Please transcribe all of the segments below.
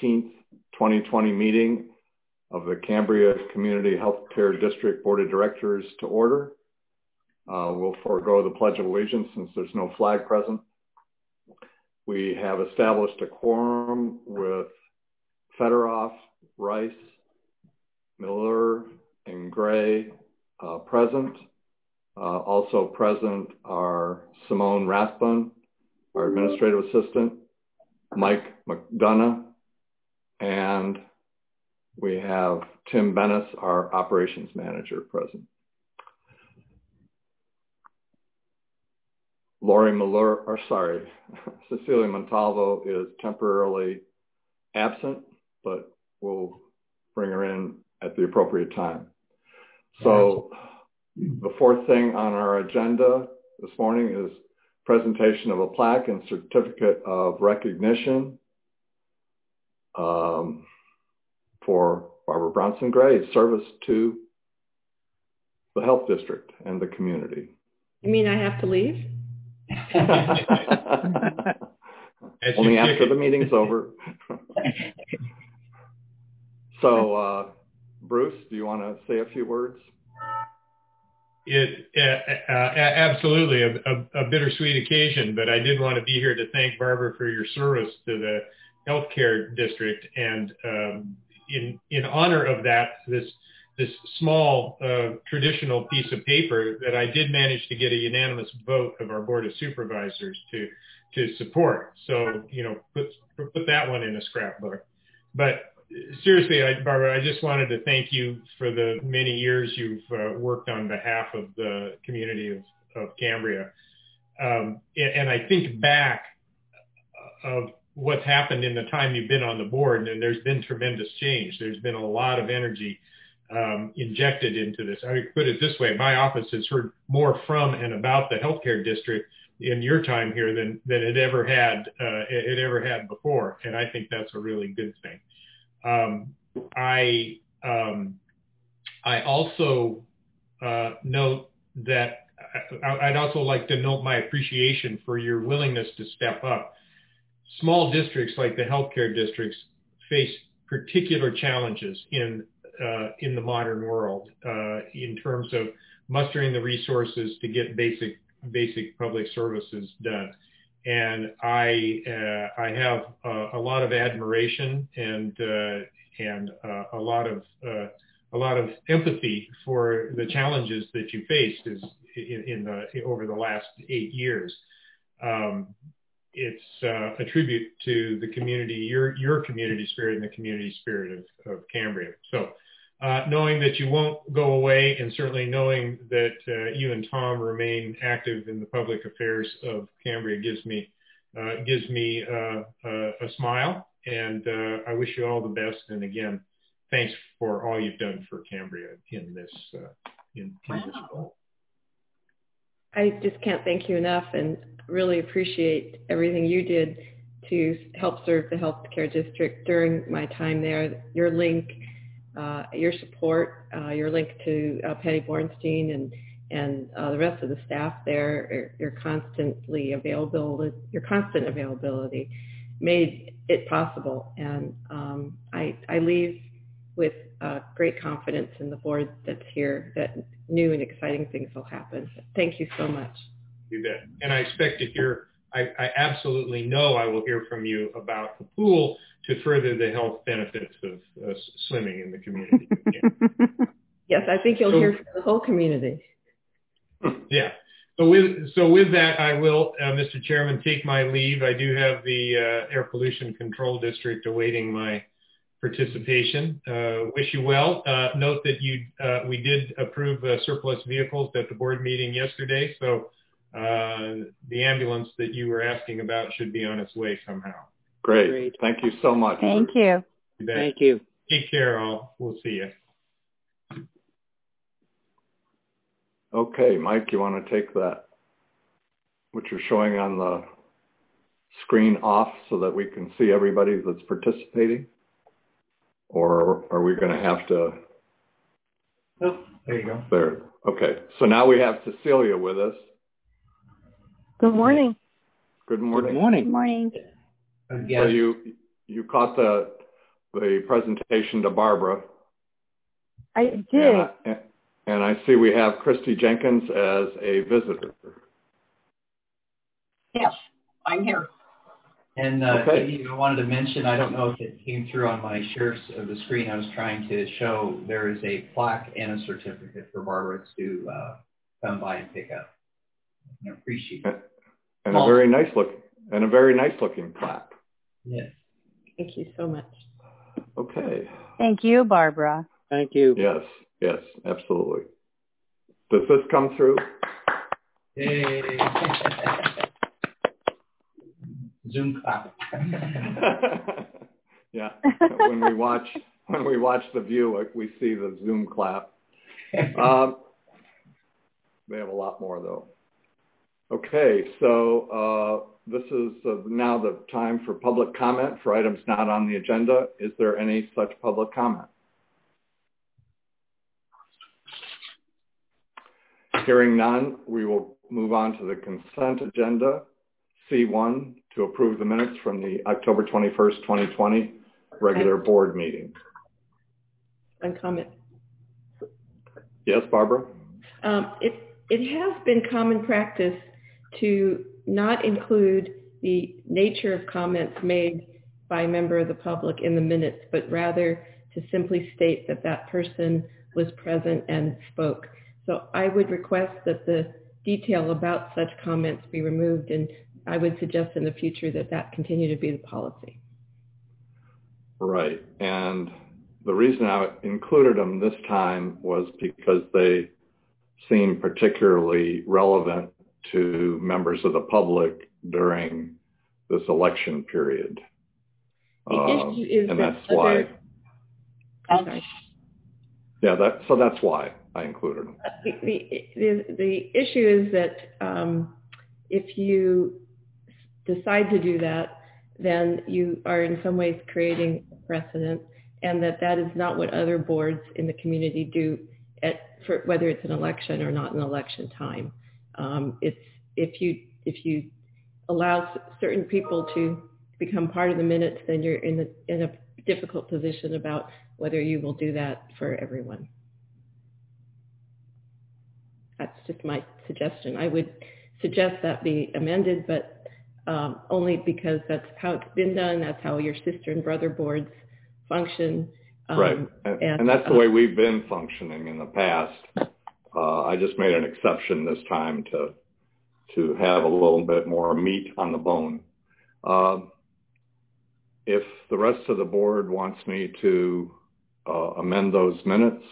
2020 meeting of the Cambria Community Healthcare District Board of Directors to order. We'll forego the Pledge of Allegiance since there's no flag present. We have established a quorum with Fedoroff, Rice, Miller, and Gray present. Also present are Simone Rathbun, our administrative assistant, Mike McDonough, and we have Tim Bennis, our operations manager, present. Cecilia Montalvo is temporarily absent, but we'll bring her in at the appropriate time. So the fourth thing on our agenda this morning is presentation of a plaque and certificate of recognition for Barbara Bronson Gray's service to the health district and the community. You mean I have to leave? Only after the meeting's over. So, Bruce, do you want to say a few words? Absolutely a bittersweet occasion, but I did want to be here to thank Barbara for your service to the healthcare district, and in honor of that, this small traditional piece of paper that I did manage to get a unanimous vote of our Board of Supervisors to support. So, put that one in a scrapbook. But seriously, Barbara, I just wanted to thank you for the many years you've worked on behalf of the community of Cambria. And I think back of what's happened in the time you've been on the board, and there's been tremendous change. There's been a lot of energy injected into this. I would put it this way: my office has heard more from and about the healthcare district in your time here than it ever had before, and I think that's a really good thing. I also note that I'd also like to note my appreciation for your willingness to step up. Small districts like the healthcare districts face particular challenges in the modern world in terms of mustering the resources to get basic public services done. And I have a lot of admiration and a lot of empathy for the challenges that you faced over the last 8 years. It's a tribute to the community, your community spirit and the community spirit of Cambria. So knowing that you won't go away, and certainly knowing that you and Tom remain active in the public affairs of Cambria gives me a smile, and I wish you all the best. And again, thanks for all you've done for Cambria in this role. I just can't thank you enough, and really appreciate everything you did to help serve the healthcare district during my time there. Your link, your support, your link to Patty Bornstein and the rest of the staff there, your constant availability made it possible. And I leave with great confidence in the board that's here, that new and exciting things will happen. Thank you so much. You bet. And I expect to hear, I absolutely know I will hear from you about the pool to further the health benefits of swimming in the community. Yes, I think you'll hear from the whole community. Yeah. So with that, I will, Mr. Chairman, take my leave. I do have the Air Pollution Control District awaiting my participation. Wish you well. Note that we did approve surplus vehicles at the board meeting yesterday, so the ambulance that you were asking about should be on its way somehow. Great. Thank you so much. Thank you. Thank you. Take care, all. We'll see you. Okay, Mike, you want to take that, what you're showing on the screen, off so that we can see everybody that's participating? Or are we going to have to? Oh, there you go. There. Okay. So now we have Cecilia with us. Good morning. Good morning. Good morning. So you caught the the presentation to Barbara. I did. And I see we have Christy Jenkins as a visitor. Yes, I'm here. And Okay. I wanted to mention, I don't know if it came through on my share of the screen I was trying to show, there is a plaque and a certificate for Barbara to come by and pick up. I appreciate it. And a very nice looking plaque. Yes. Thank you so much. Okay. Thank you, Barbara. Thank you. Yes, absolutely. Does this come through? Yay. Zoom clap. Yeah. When we watch the view, we see the Zoom clap. They have a lot more though. Okay, so this is now the time for public comment for items not on the agenda. Is there any such public comment? Hearing none, we will move on to the consent agenda. C1, to approve the minutes from the October 21st, 2020 regular board meeting. One comment. Yes, Barbara? It has been common practice to not include the nature of comments made by a member of the public in the minutes, but rather to simply state that that person was present and spoke. So I would request that the detail about such comments be removed, and I would suggest in the future that that continue to be the policy. Right. And the reason I included them this time was because they seem particularly relevant to members of the public during this election period. The issue is and that that's why. I'm sorry. Yeah, that's why I included them. The issue is that if you decide to do that, then you are in some ways creating a precedent, and that is not what other boards in the community do, for whether it's an election or not an election time. It's if you allow certain people to become part of the minutes, then you're in a difficult position about whether you will do that for everyone. That's just my suggestion. I would suggest that be amended, but only because that's how it's been done. That's how your sister and brother boards function. Right, and that's the way we've been functioning in the past. I just made an exception this time to have a little bit more meat on the bone. If the rest of the board wants me to amend those minutes,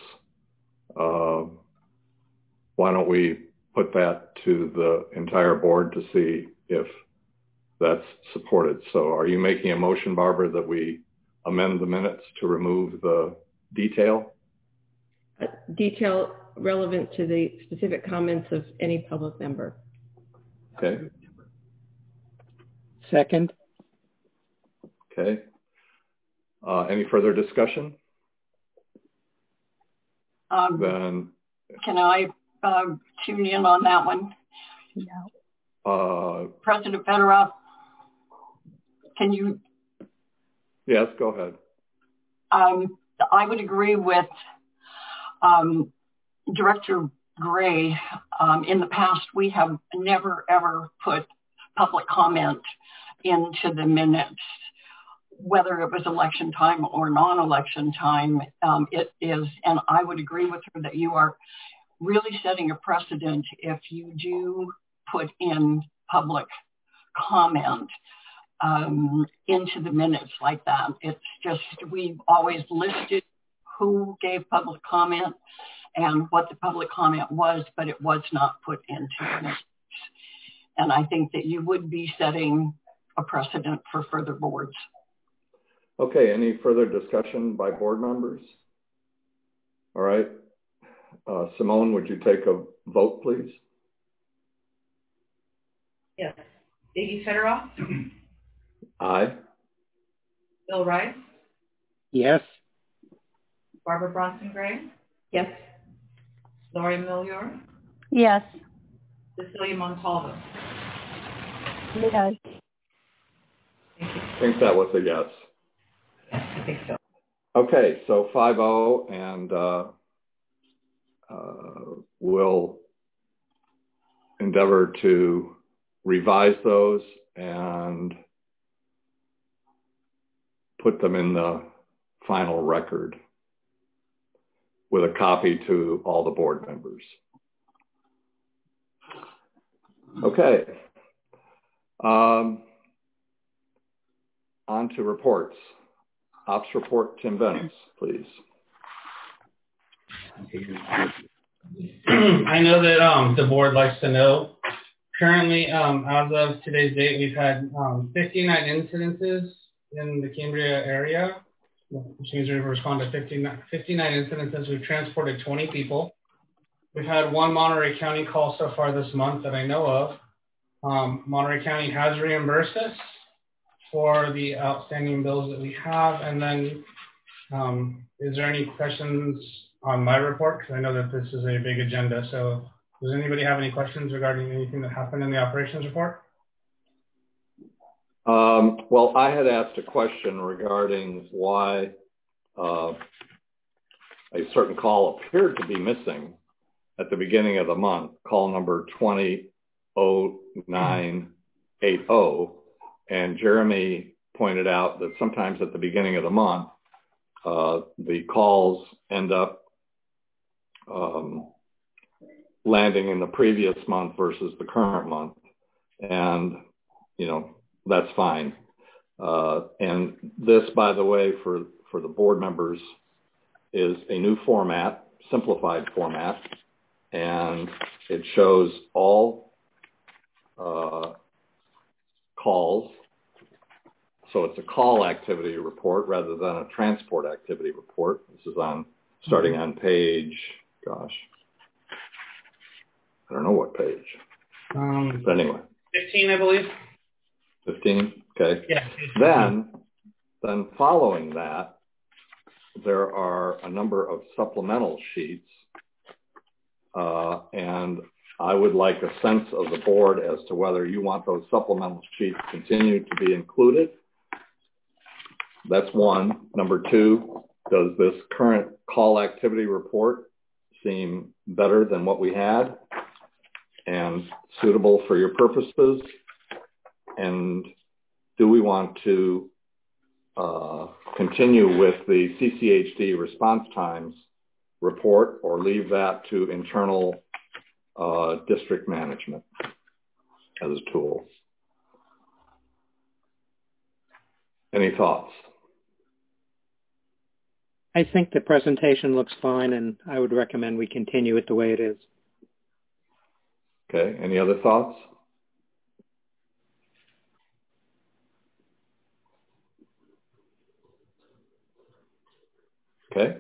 why don't we put that to the entire board to see if that's supported. So are you making a motion, Barbara, that we amend the minutes to remove the detail? Detail relevant to the specific comments of any public member. Okay. Second. Okay. Any further discussion? Then can I tune in on that one? No. President Federoff, can you? Yes, go ahead. I would agree with Director Gray. In the past, we have never, ever put public comment into the minutes, whether it was election time or non-election time. It is, and I would agree with her that you are really setting a precedent if you do put in public comment into the minutes like that. It's just, we've always listed who gave public comment and what the public comment was, but it was not put into the minutes. And I think that you would be setting a precedent for further boards. Okay, any further discussion by board members? All right. Simone, would you take a vote, please? Yes. Iggy Federoff? Aye. Bill Rice? Yes. Barbara Bronson Gray? Yes. Lori Millior? Yes. Cecilia Montalvo? Yes. Thank you. I think that was a yes. Yes, I think so. Okay, so 5-0, and we'll endeavor to revise those and put them in the final record with a copy to all the board members. Okay. On to reports. Ops report, Tim Bennis, please. I know that the board likes to know. Currently, as of today's date, we've had 59 incidences in the Cambria area, which means we've responded to 59 incidences. We've transported 20 people. We've had one Monterey County call so far this month that I know of. Monterey County has reimbursed us for the outstanding bills that we have. And then is there any questions on my report? Because I know that this is a big agenda. So does anybody have any questions regarding anything that happened in the operations report? Well, I had asked a question regarding why a certain call appeared to be missing at the beginning of the month, call number 200980. And Jeremy pointed out that sometimes at the beginning of the month, the calls end up landing in the previous month versus the current month. And, you know, that's fine. And this, by the way, for the board members, is a new format, simplified format, and it shows all calls. So it's a call activity report rather than a transport activity report. This is starting on page, gosh, I don't know what page. But anyway. 15, I believe. 15, okay. Yeah. Then following that, there are a number of supplemental sheets, and I would like a sense of the board as to whether you want those supplemental sheets continued to be included. That's one. Number two, does this current call activity report seem better than what we had and suitable for your purposes? And do we want to continue with the CCHD response times report or leave that to internal district management as a tool? Any thoughts? I think the presentation looks fine, and I would recommend we continue it the way it is. Okay, any other thoughts? Okay.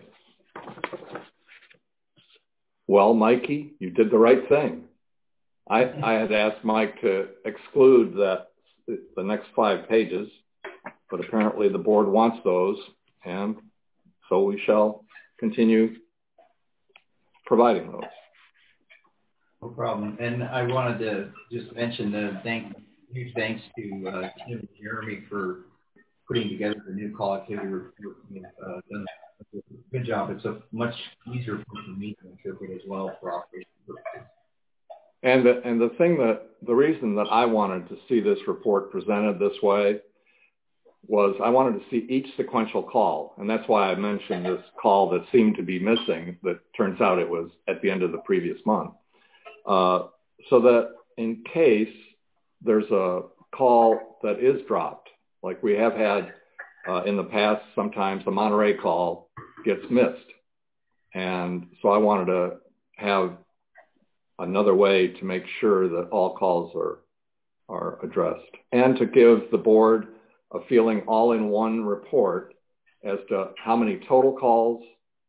Well, Mikey, you did the right thing. I had asked Mike to exclude the next 5 pages, but apparently the board wants those, and so we shall continue providing those. No problem. And I wanted to just mention huge thanks to Tim and Jeremy for putting together the new call activity report. We've done a good job. It's a much easier for me to interpret as well for operations purposes. And the reason that I wanted to see this report presented this way was I wanted to see each sequential call. And that's why I mentioned this call that seemed to be missing, that turns out it was at the end of the previous month. So that in case there's a call that is dropped, like we have had in the past, sometimes the Monterey call gets missed. And so I wanted to have another way to make sure that all calls are addressed, and to give the board a feeling all in one report as to how many total calls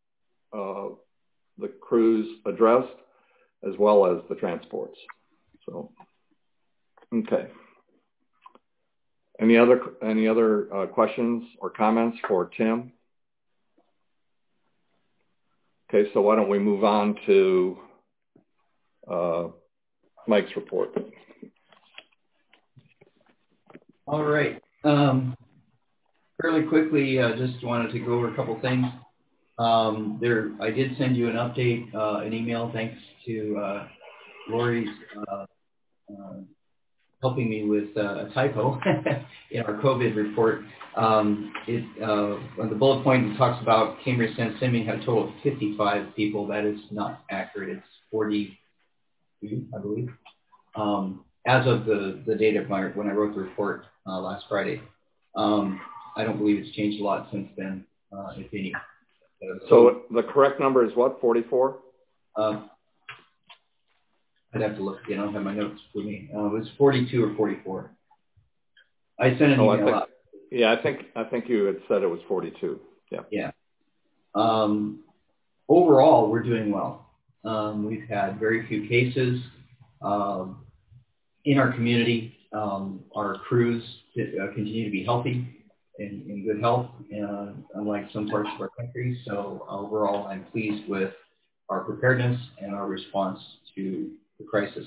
the crews addressed, as well as the transports. So, okay. Any other questions or comments for Tim? Okay, so why don't we move on to Mike's report. All right. fairly quickly, just wanted to go over a couple things. I did send you an update, an email, thanks to Lori's helping me with a typo in our COVID report. On the bullet point, it talks about Cambria-San Simeon had a total of 55 people. That is not accurate. It's 42, I believe, as of the date of when I wrote the report last Friday. I don't believe it's changed a lot since then, if any. So the correct number is what, 44? I'd have to look again. I don't have my notes with me. It was 42 or 44. I sent an email out. Yeah, I think you had said it was 42. Yeah. Yeah. Overall, we're doing well. We've had very few cases in our community. Our crews continue to be healthy and in good health, unlike some parts of our country. So overall, I'm pleased with our preparedness and our response to the crisis.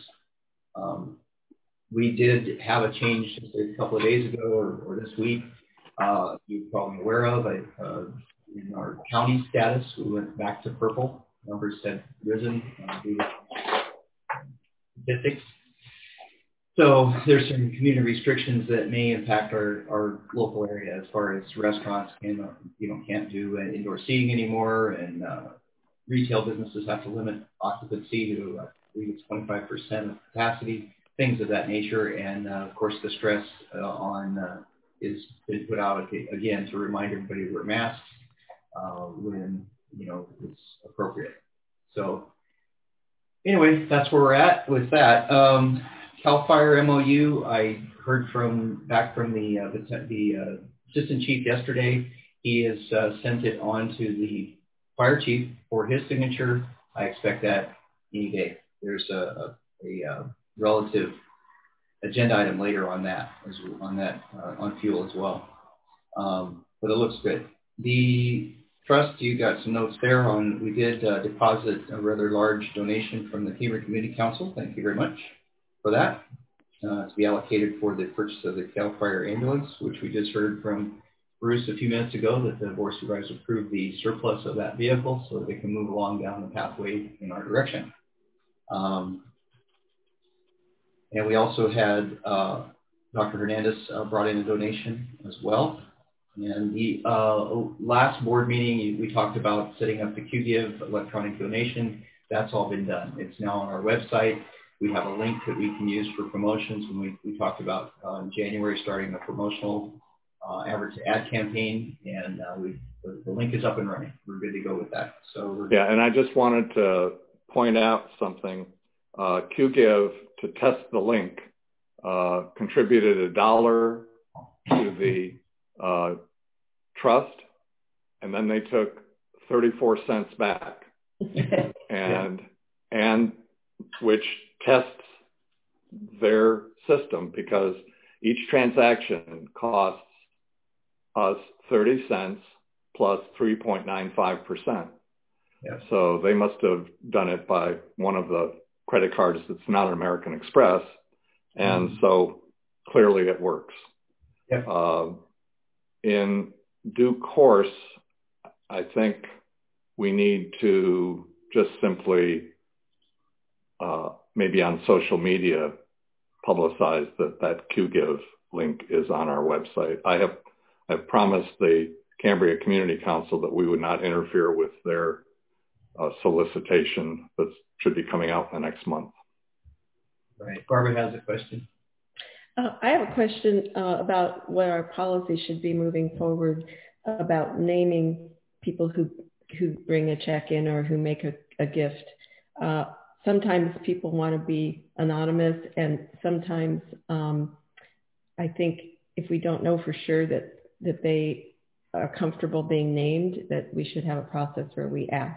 We did have a change just a couple of days ago or this week. You're probably aware of in our county status, we went back to purple. Numbers had risen due to statistics. So there's some community restrictions that may impact our local area as far as restaurants can't do indoor seating anymore, and retail businesses have to limit occupancy to I believe it's 25% of capacity, things of that nature. And of course, the stress is put out again to remind everybody to wear masks when it's appropriate. So anyway, that's where we're at with that. CAL FIRE MOU, I heard back from the assistant chief yesterday. He has sent it on to the fire chief for his signature. I expect that any day. There's a relative agenda item later on that, on fuel as well. But it looks good. The trust, you got some notes there on, we did deposit a rather large donation from the Cambria Community Council. Thank you very much for that, to be allocated for the purchase of the CAL FIRE ambulance, which we just heard from Bruce a few minutes ago that the board of supervisors approved the surplus of that vehicle so that they can move along down the pathway in our direction. And we also had Dr. Hernandez brought in a donation as well. And the last board meeting, we talked about setting up the QGIV electronic donation. That's all been done. It's now on our website. We have a link that we can use for promotions. When we talked about in January starting a promotional average ad campaign, and the link is up and running. We're good to go with that. So yeah, and I just wanted to point out something. QGIV, to test the link, contributed $1 to the trust, and then they took 34 cents back, and which tests their system, because each transaction costs us 30 cents plus 3.95%. Yes. So they must have done it by one of the credit cards that's not an American Express, and so clearly it works. Yep. In due course, I think we need to just simply maybe on social media publicize that QGIV link is on our website. I've promised the Cambria Community Council that we would not interfere with their solicitation that should be coming out in the next month. Right. Barbara has a question. I have a question about what our policy should be moving forward about naming people who bring a check in or who make a gift. Sometimes people want to be anonymous, and sometimes I think if we don't know for sure that they are comfortable being named, that we should have a process where we ask.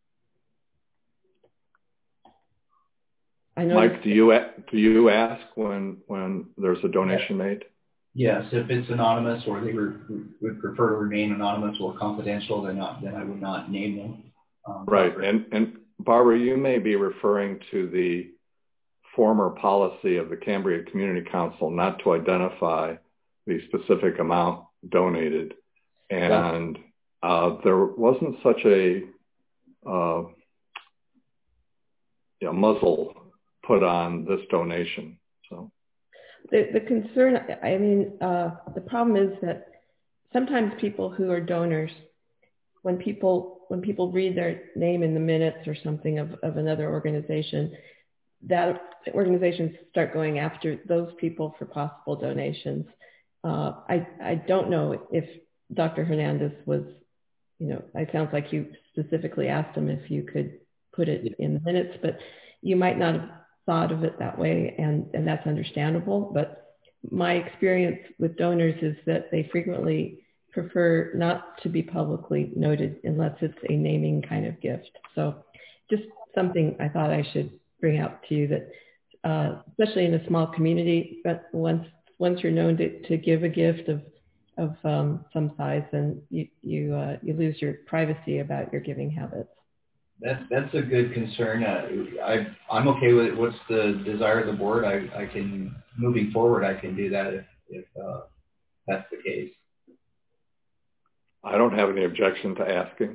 Mike, do you ask when there's a donation made? Yes, if it's anonymous or they would prefer to remain anonymous or confidential, then I would not name them. Right, and Barbara, you may be referring to the former policy of the Cambria Community Council not to identify the specific amount donated. and there wasn't such a muzzle put on this donation. So the concern, I mean, the problem is that sometimes people who are donors, when people read their name in the minutes or something of another organization, that organizations start going after those people for possible donations. I don't know if Dr. Hernandez was, it sounds like you specifically asked him if you could put it in the minutes, but you might not have thought of it that way, and that's understandable. But my experience with donors is that they frequently prefer not to be publicly noted unless it's a naming kind of gift. So just something I thought I should bring out to you, that especially in a small community, but once you're known to give a gift of some size, then you lose your privacy about your giving habits. That's a good concern. I'm okay with it. What's the desire of the board? I can, moving forward, I can do that if that's the case. I don't have any objection to asking.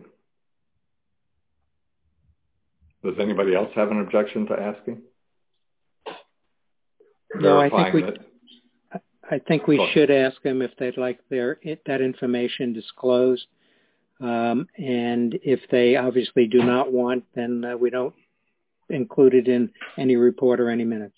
Does anybody else have an objection to asking? No, I think we should ask them if they'd like that information disclosed. And if they obviously do not want, then we don't include it in any report or any minutes.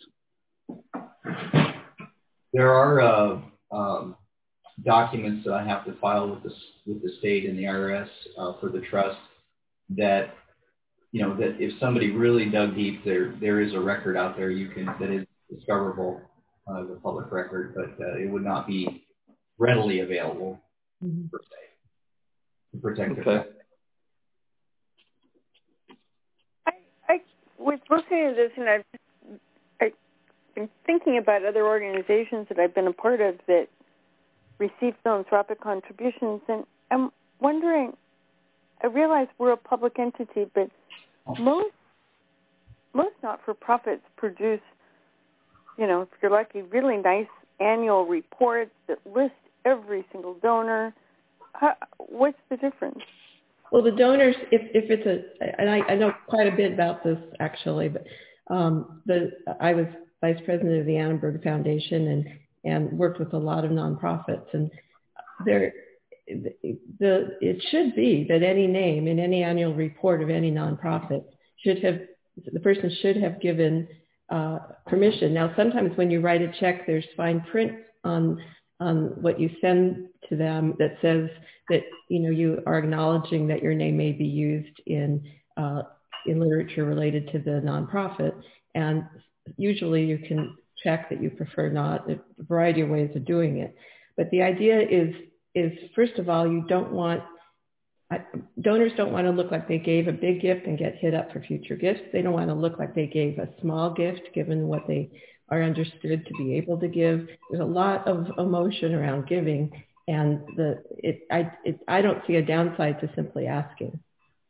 There are documents that I have to file with the state and the IRS for the trust that, that if somebody really dug deep, there is a record out there that is discoverable as a public record, but it would not be readily available per se to protect the trust. I was listening to this, and I've been thinking about other organizations that I've been a part of that receive philanthropic contributions, and I'm wondering, I realize we're a public entity, but most not-for-profits produce, if you're lucky, really nice annual reports that list every single donor. What's the difference? Well, the donors, if it's and I know quite a bit about this actually, but I was vice president of the Annenberg Foundation and worked with a lot of nonprofits, and it should be that any name in any annual report of any nonprofit the person should have given permission. Now, sometimes when you write a check, there's fine print on what you send to them that says that you are acknowledging that your name may be used in literature related to the nonprofit, and usually you can check that you prefer not. There's a variety of ways of doing it, but the idea is first of all, donors don't want to look like they gave a big gift and get hit up for future gifts. They don't want to look like they gave a small gift given what they are understood to be able to give. There's a lot of emotion around giving, and I don't see a downside to simply asking.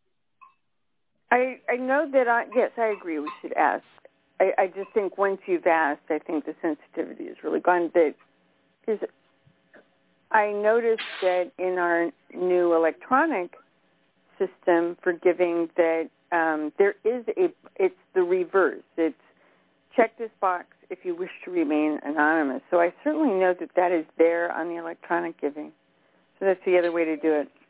I know that yes, I agree we should ask. I just think once you've asked, I think the sensitivity is really gone. Because I noticed that in our new electronic system for giving that there is it's the reverse. It's check this box if you wish to remain anonymous. So I certainly know that is there on the electronic giving. So that's the other way to do it.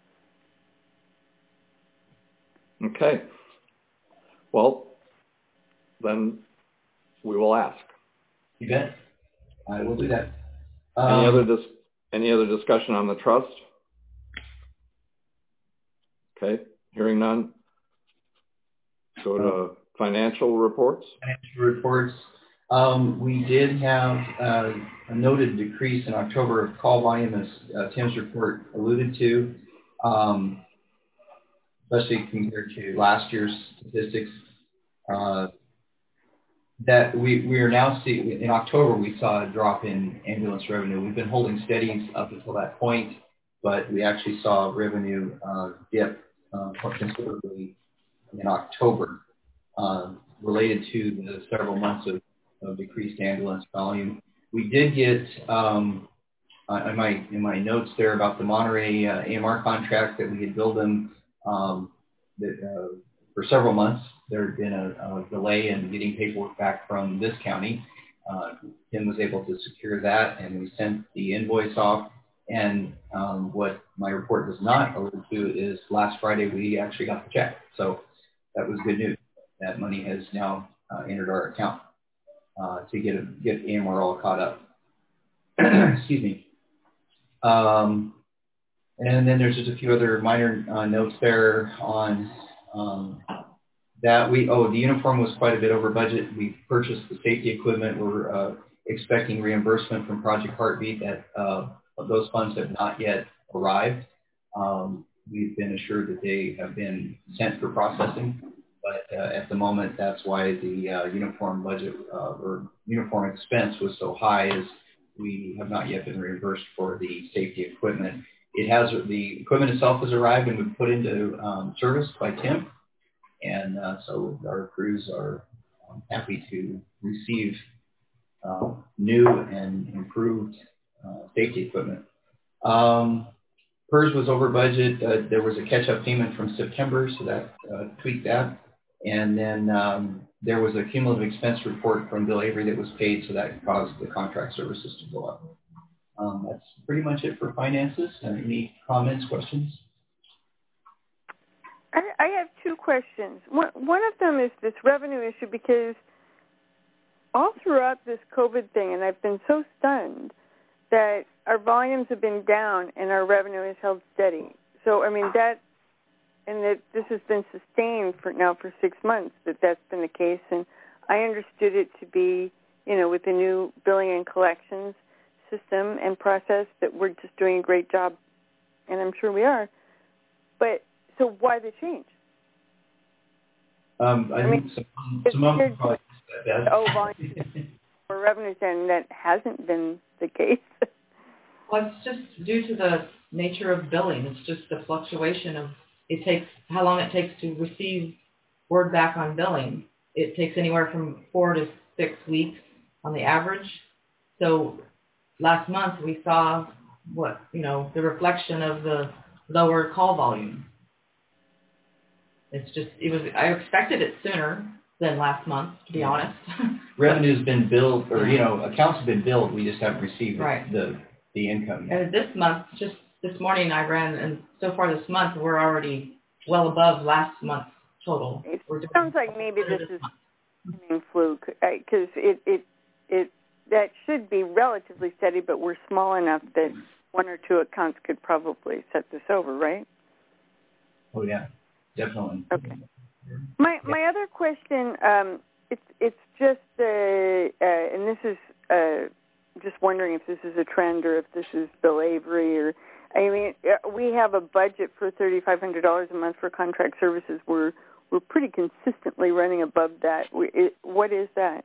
Okay. Well, then we will ask. You bet. I will do that. Any other discussion on the trust? Okay. Hearing none. Go to financial reports. Financial reports. We did have a noted decrease in October of call volume, as Tim's report alluded to, especially compared to last year's statistics. That we are now seeing, in October, we saw a drop in ambulance revenue. We've been holding steady up until that point, but we actually saw revenue dip considerably in October, related to the several months of decreased ambulance volume. We did get in my notes there about the Monterey AMR contract that we had billed them for several months. There had been a delay in getting paperwork back from this county. Tim was able to secure that, and we sent the invoice off. And what my report does not allude to is last Friday we actually got the check. So that was good news. That money has now entered our account to get AMR all caught up. Excuse me. And then there's just a few other minor notes there on that. The uniform was quite a bit over budget. We purchased the safety equipment. We're expecting reimbursement from Project Heartbeat. That those funds have not yet arrived. We've been assured that they have been sent for processing, but at the moment, that's why the uniform budget or uniform expense was so high, is we have not yet been reimbursed for the safety equipment. The equipment itself has arrived and been put into service by Tim, and so our crews are happy to receive new and improved safety equipment. PERS was over budget. There was a catch-up payment from September, so that tweaked that. And then there was a cumulative expense report from Bill Avery that was paid, so that caused the contract services to go up. That's pretty much it for finances. Any comments, questions? I have two questions. One of them is this revenue issue, because all throughout this COVID thing, and I've been so stunned that our volumes have been down and our revenue has held steady. So, I mean, that this has been sustained for 6 months, that's been the case. And I understood it to be, with the new billing and collections system and process, that we're just doing a great job, and I'm sure we are. But so why the change? I think some of them probably said that. Volume or revenues, and that hasn't been the case. Well, it's just due to the nature of billing. It's just the fluctuation of how long it takes to receive word back on billing. It takes anywhere from 4 to 6 weeks on the average. So last month we saw the reflection of the lower call volume. I expected it sooner than last month, to be honest. Revenue's been billed, or accounts have been billed. We just haven't received the income yet. And this month, just this morning I ran, and so far this month we're already well above last month's total. It sounds like maybe this is a fluke, because that should be relatively steady, but we're small enough that 1 or 2 accounts could probably set this over, right? Oh yeah, definitely. Okay. My other question, it's just and this is just wondering if this is a trend or if this is Bill Avery, or we have a budget for $3,500 a month for contract services. We're pretty consistently running above that. What is that?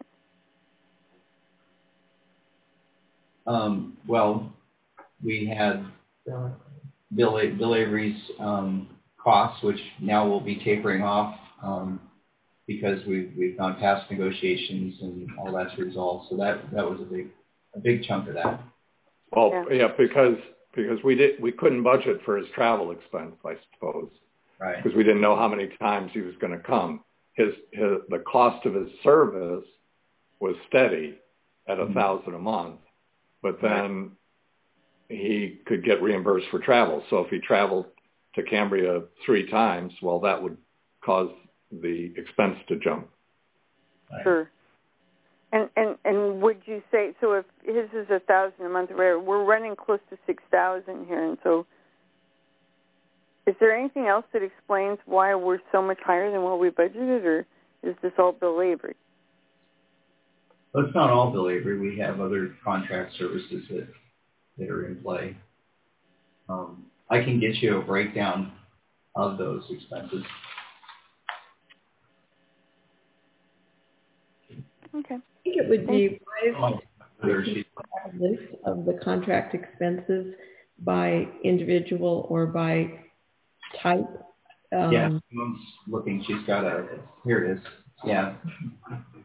Well, we had Bill Avery's costs, which now will be tapering off because we've gone past negotiations and all that's resolved. So that was a big chunk of that. Well, yeah, because we couldn't budget for his travel expense, I suppose, right? Because we didn't know how many times he was going to come. The cost of his service was steady at $1,000 a month, but then he could get reimbursed for travel. So if he traveled to Cambria 3 times, well, that would cause the expense to jump. Sure. And would you say, so if his is $1,000 a month, we're running close to 6,000 here, and so is there anything else that explains why we're so much higher than what we budgeted, or is this all Bill Avery? Well, it's not all Bill Avery. We have other contract services that are in play. I can get you a breakdown of those expenses. Okay. I think it would be wise to have a list of the contract expenses by individual or by type. Yeah, Simone's looking. She's got here it is. Yeah.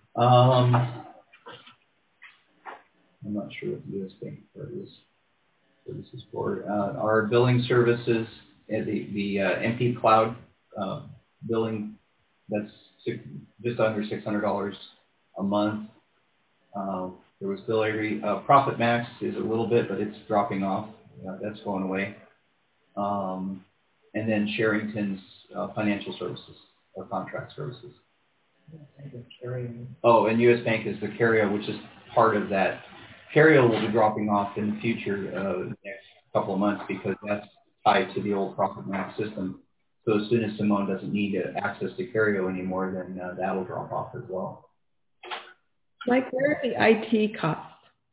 I'm not sure what the U.S. bank card is. services for our billing services, the MP Cloud billing, that's just under $600 a month. There was Bill Avery. Profit Max is a little bit, but it's dropping off. That's going away. And then Sherrington's financial services or contract services. Oh, and U.S. Bank is the Carrio, which is part of that. Carrio will be dropping off in the future, next couple of months, because that's tied to the old Profit Max system. So as soon as Simone doesn't need access to Carrio anymore, then that will drop off as well. Mike, where are the IT costs?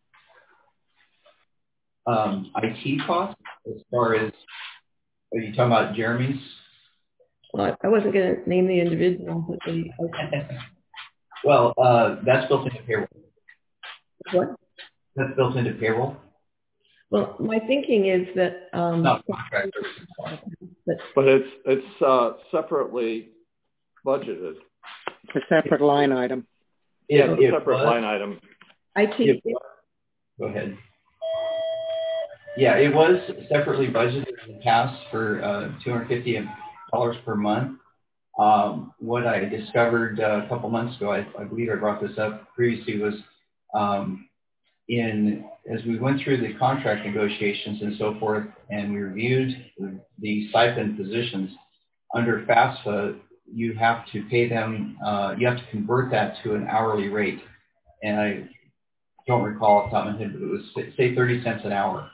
IT costs, as far as, are you talking about Jeremy's? Well, I wasn't going to name the individual, but well, that's built into payroll. What? That's built into payroll. Well, my thinking is that not contract services, but it's separately budgeted. It's a separate line item. Yeah, a separate line item. IT. Go ahead. Yeah, it was separately budgeted in the past for $250 per month. What I discovered a couple months ago, I believe I brought this up previously, was as we went through the contract negotiations and so forth, and we reviewed the stipend positions under FAFSA, you have to pay them, you have to convert that to an hourly rate. And I don't recall off the top of my head, but it was say 30 cents an hour.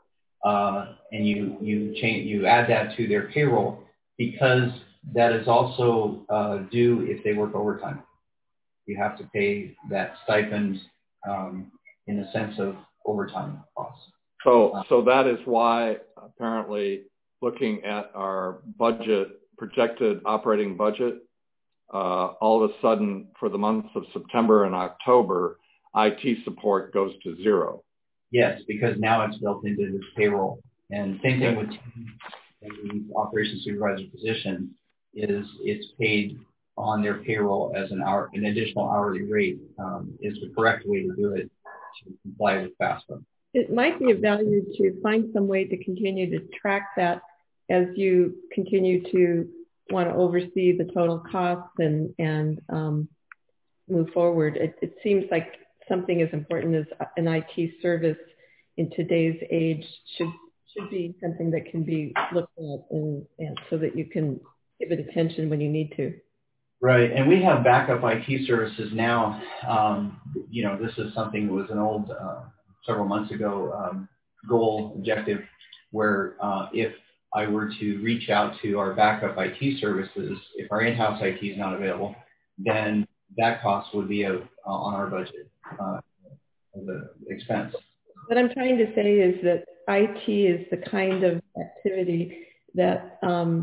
And you add that to their payroll, because that is also due if they work overtime. You have to pay that stipend in the sense of overtime costs. So that is why apparently looking at our budget, projected operating budget, all of a sudden for the months of September and October, IT support goes to zero. Yes, because now it's built into this payroll. And same thing with the operations supervisor position, is it's paid on their payroll as an additional hourly rate, is the correct way to do it to comply with FAFSA. It might be of value to find some way to continue to track that as you continue to want to oversee the total costs and move forward. It seems like something as important as an IT service in today's age should be something that can be looked at and so that you can give it attention when you need to. Right, and we have backup IT services now. This is something that was an old, several months ago, goal, objective, where if I were to reach out to our backup IT services, if our in-house IT is not available, then that cost would be on our budget as an expense. What I'm trying to say is that IT is the kind of activity that,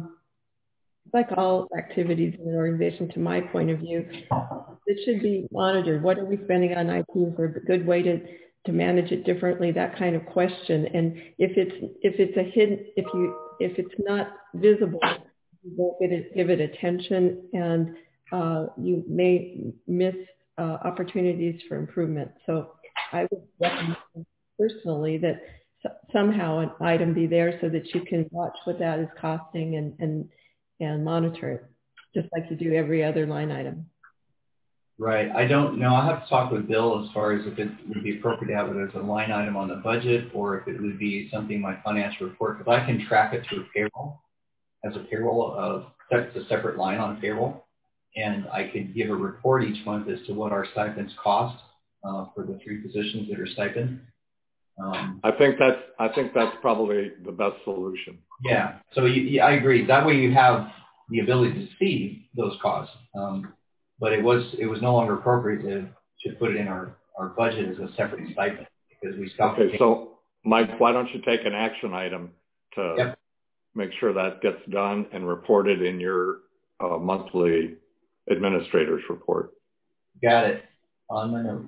like all activities in an organization, to my point of view, it should be monitored. What are we spending on IT? Is there a good way to manage it differently? That kind of question. And if it's a hidden, if it's not visible, you won't give it attention, and you may miss opportunities for improvement. So I would recommend personally that somehow an item be there so that you can watch what that is costing and monitor it, just like you do every other line item. Right. I don't know. I'll have to talk with Bill as far as if it would be appropriate to have it as a line item on the budget, or if it would be something in my financial report, because I can track it through payroll as a payroll that's a separate line on payroll, and I could give a report each month as to what our stipends cost for the 3 positions that are stipend. I think that's probably the best solution. Yeah. So I agree. That way you have the ability to see those costs. But it was no longer appropriate to put it in our budget as a separate stipend, because we stopped. Okay, so Mike, why don't you take an action item to make sure that gets done and reported in your monthly administrator's report? Got it. On my notes.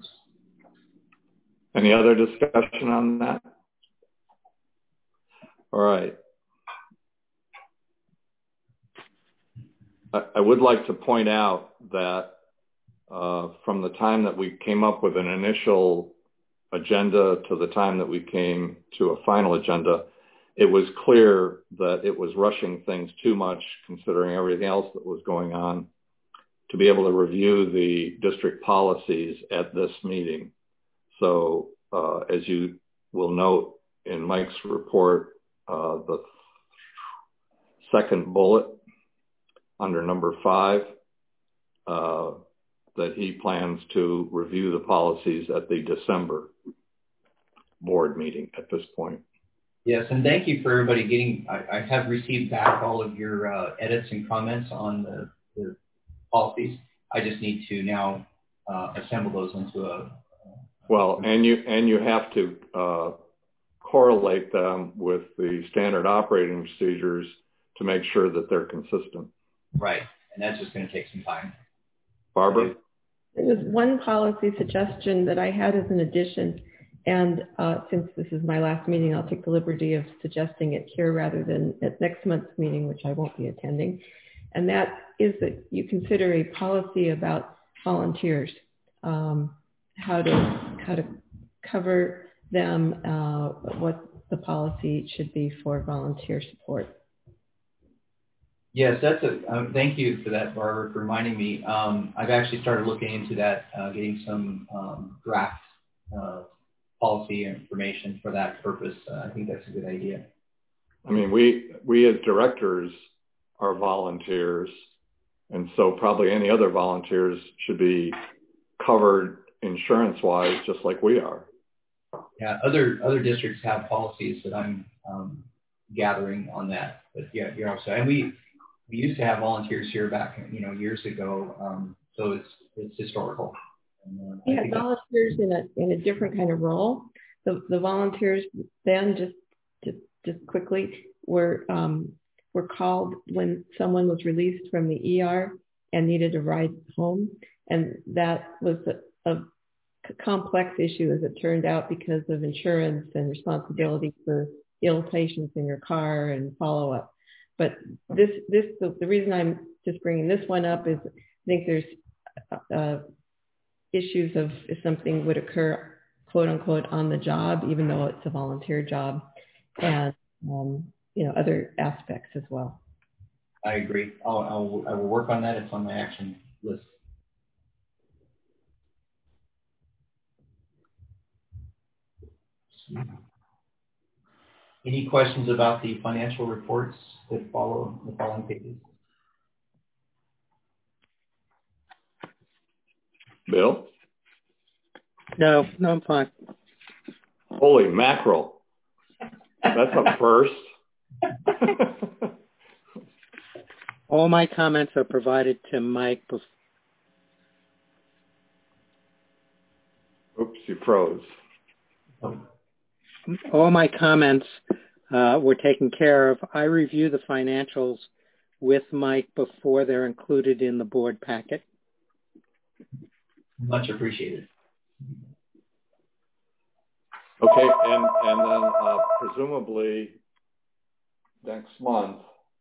Any other discussion on that? All right. I would like to point out that from the time that we came up with an initial agenda to the time that we came to a final agenda, it was clear that it was rushing things too much considering everything else that was going on to be able to review the district policies at this meeting. So as you will note in Mike's report, the second bullet under number 5, that he plans to review the policies at the December board meeting at this point. Yes, and thank you for everybody getting, I have received back all of your edits and comments on the policies. I just need to now assemble those into a... Well, and you have to correlate them with the standard operating procedures to make sure that they're consistent. Right, and that's just going to take some time. Barbara? There was one policy suggestion that I had as an addition, and since this is my last meeting, I'll take the liberty of suggesting it here rather than at next month's meeting, which I won't be attending. And that is that you consider a policy about volunteers, how to cover them, what the policy should be for volunteer support. Yes, that's thank you for that, Barbara, for reminding me. I've actually started looking into that, getting some draft policy information for that purpose. I think that's a good idea. I mean, we as directors are volunteers, and so probably any other volunteers should be covered insurance-wise, just like we are. Yeah, other districts have policies that I'm gathering on that, but yeah, you're also, and we used to have volunteers here back, years ago, so it's historical. And, yeah, volunteers in a different kind of role. The volunteers then just quickly were called when someone was released from the ER and needed a ride home, and that was a complex issue as it turned out because of insurance and responsibility for ill patients in your car and follow up. But the reason I'm just bringing this one up is I think there's issues of if something would occur, quote unquote, on the job, even though it's a volunteer job, and other aspects as well. I agree. I will work on that. It's on my action list. Any questions about the financial reports that follow the following pages? Bill? No, I'm fine. Holy mackerel. That's a first. All my comments are provided to Mike. Oops, you froze. All my comments were taken care of. I review the financials with Mike before they're included in the board packet. Much appreciated. Okay, and then presumably next month,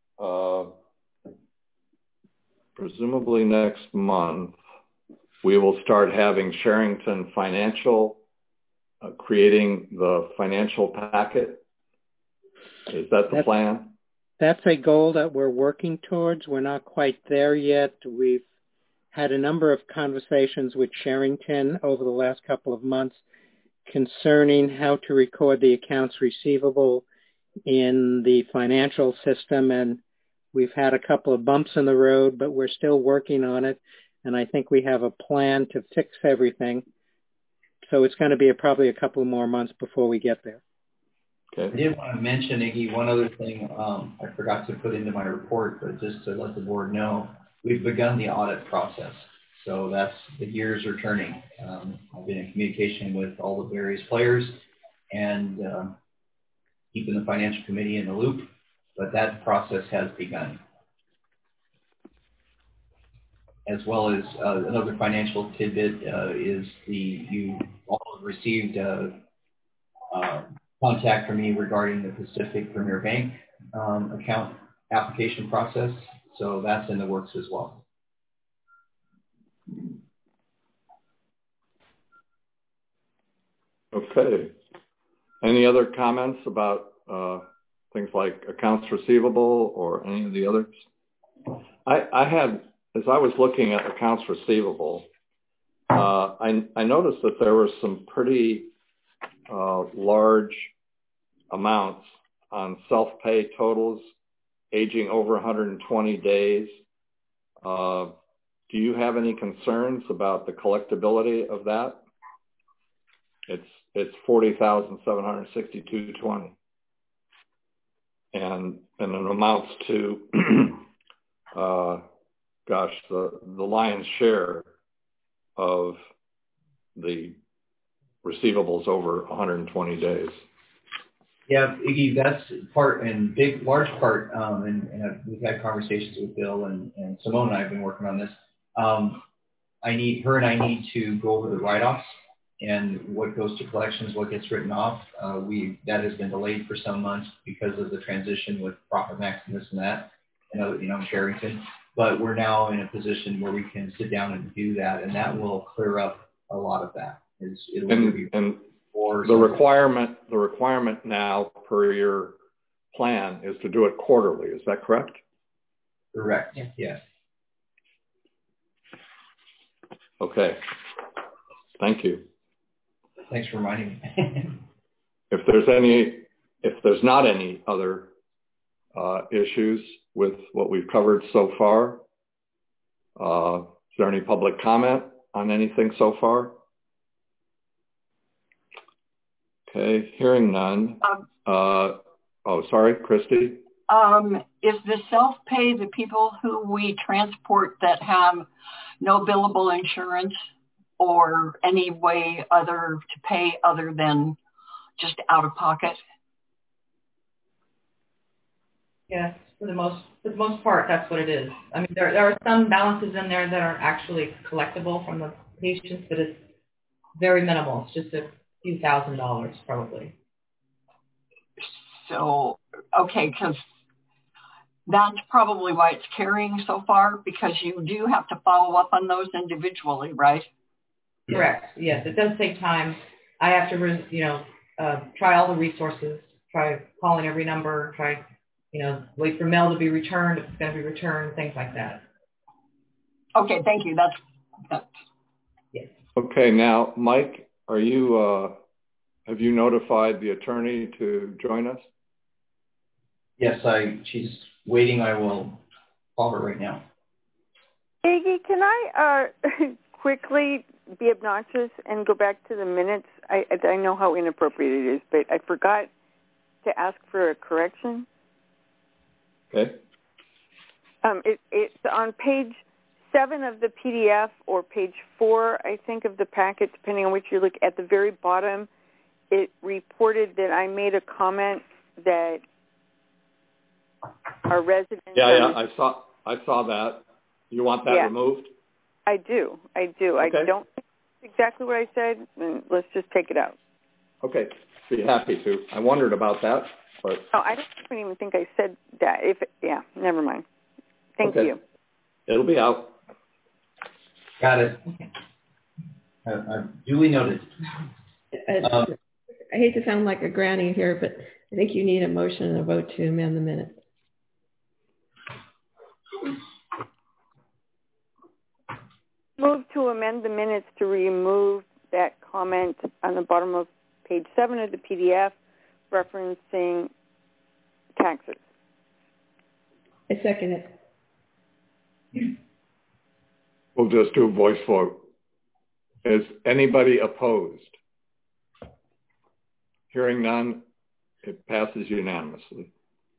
we will start having Sherrington Financial creating the financial packet. Is that the plan? That's a goal that we're working towards. We're not quite there yet. We've had a number of conversations with Sherrington over the last couple of months concerning how to record the accounts receivable in the financial system, and we've had a couple of bumps in the road, but we're still working on it, and I think we have a plan to fix everything. So it's going to be probably a couple more months before we get there. Okay. I did want to mention, Iggy, one other thing I forgot to put into my report, but just to let the board know, we've begun the audit process. So that's, the gears are turning. I've been in communication with all the various players and keeping the financial committee in the loop, but that process has begun. As well as another financial tidbit is you all have received contact from me regarding the Pacific Premier Bank account application process. So that's in the works as well. Okay. Any other comments about things like accounts receivable or any of the others? I had, as I was looking at accounts receivable, I noticed that there were some pretty large amounts on self-pay totals aging over 120 days. Do you have any concerns about the collectability of that? It's $40,762.20, and it amounts to the lion's share of the receivables over 120 days. Yeah, Iggy, that's part and large part, and we've had conversations with Bill and Simone and I have been working on this. I need to go over the write-offs and what goes to collections, what gets written off. That has been delayed for some months because of the transition with Profit Max and this and that, and Sherrington. But we're now in a position where we can sit down and do that, and that will clear up a lot of that. The requirement now per your plan is to do it quarterly. Is that correct? Correct. Yes. Okay. Thank you. Thanks for reminding me. If there's not any other issues with what we've covered so far, is there any public comment on anything so far? Okay, hearing none. Sorry, Christy. Is the self-pay the people who we transport that have no billable insurance or any way to pay other than just out of pocket? Yes, for the most part, that's what it is. I mean, there are some balances in there that are actually collectible from the patients, but it's very minimal. It's just a few $1,000s probably. So, okay, because that's probably why it's carrying so far, because you do have to follow up on those individually, right? Correct. Yes, it does take time. I have to, try all the resources, try calling every number, wait for mail to be returned if it's going to be returned, things like that. Okay, thank you. That's yes. Okay, now, Mike, have you notified the attorney to join us? Yes, she's waiting. I will call her right now. Iggy, can I quickly be obnoxious and go back to the minutes? I know how inappropriate it is, but I forgot to ask for a correction. Okay. It's on page 7 of the PDF or page 4, I think, of the packet, depending on which you look. At the very bottom, it reported that I made a comment that our residents... Yeah, I saw that. You want that removed? I do. Okay. I don't think exactly what I said, and let's just take it out. Okay, be happy to. I wondered about that, but... No, I don't even think I said that. Never mind. Thank you. It'll be out. Got it. Duly noted. I hate to sound like a granny here, but I think you need a motion and a vote to amend the minutes. Move to amend the minutes to remove that comment on the bottom of page 7 of the PDF referencing taxes. I second it. We'll just do a voice vote. Is anybody opposed? Hearing none, it passes unanimously.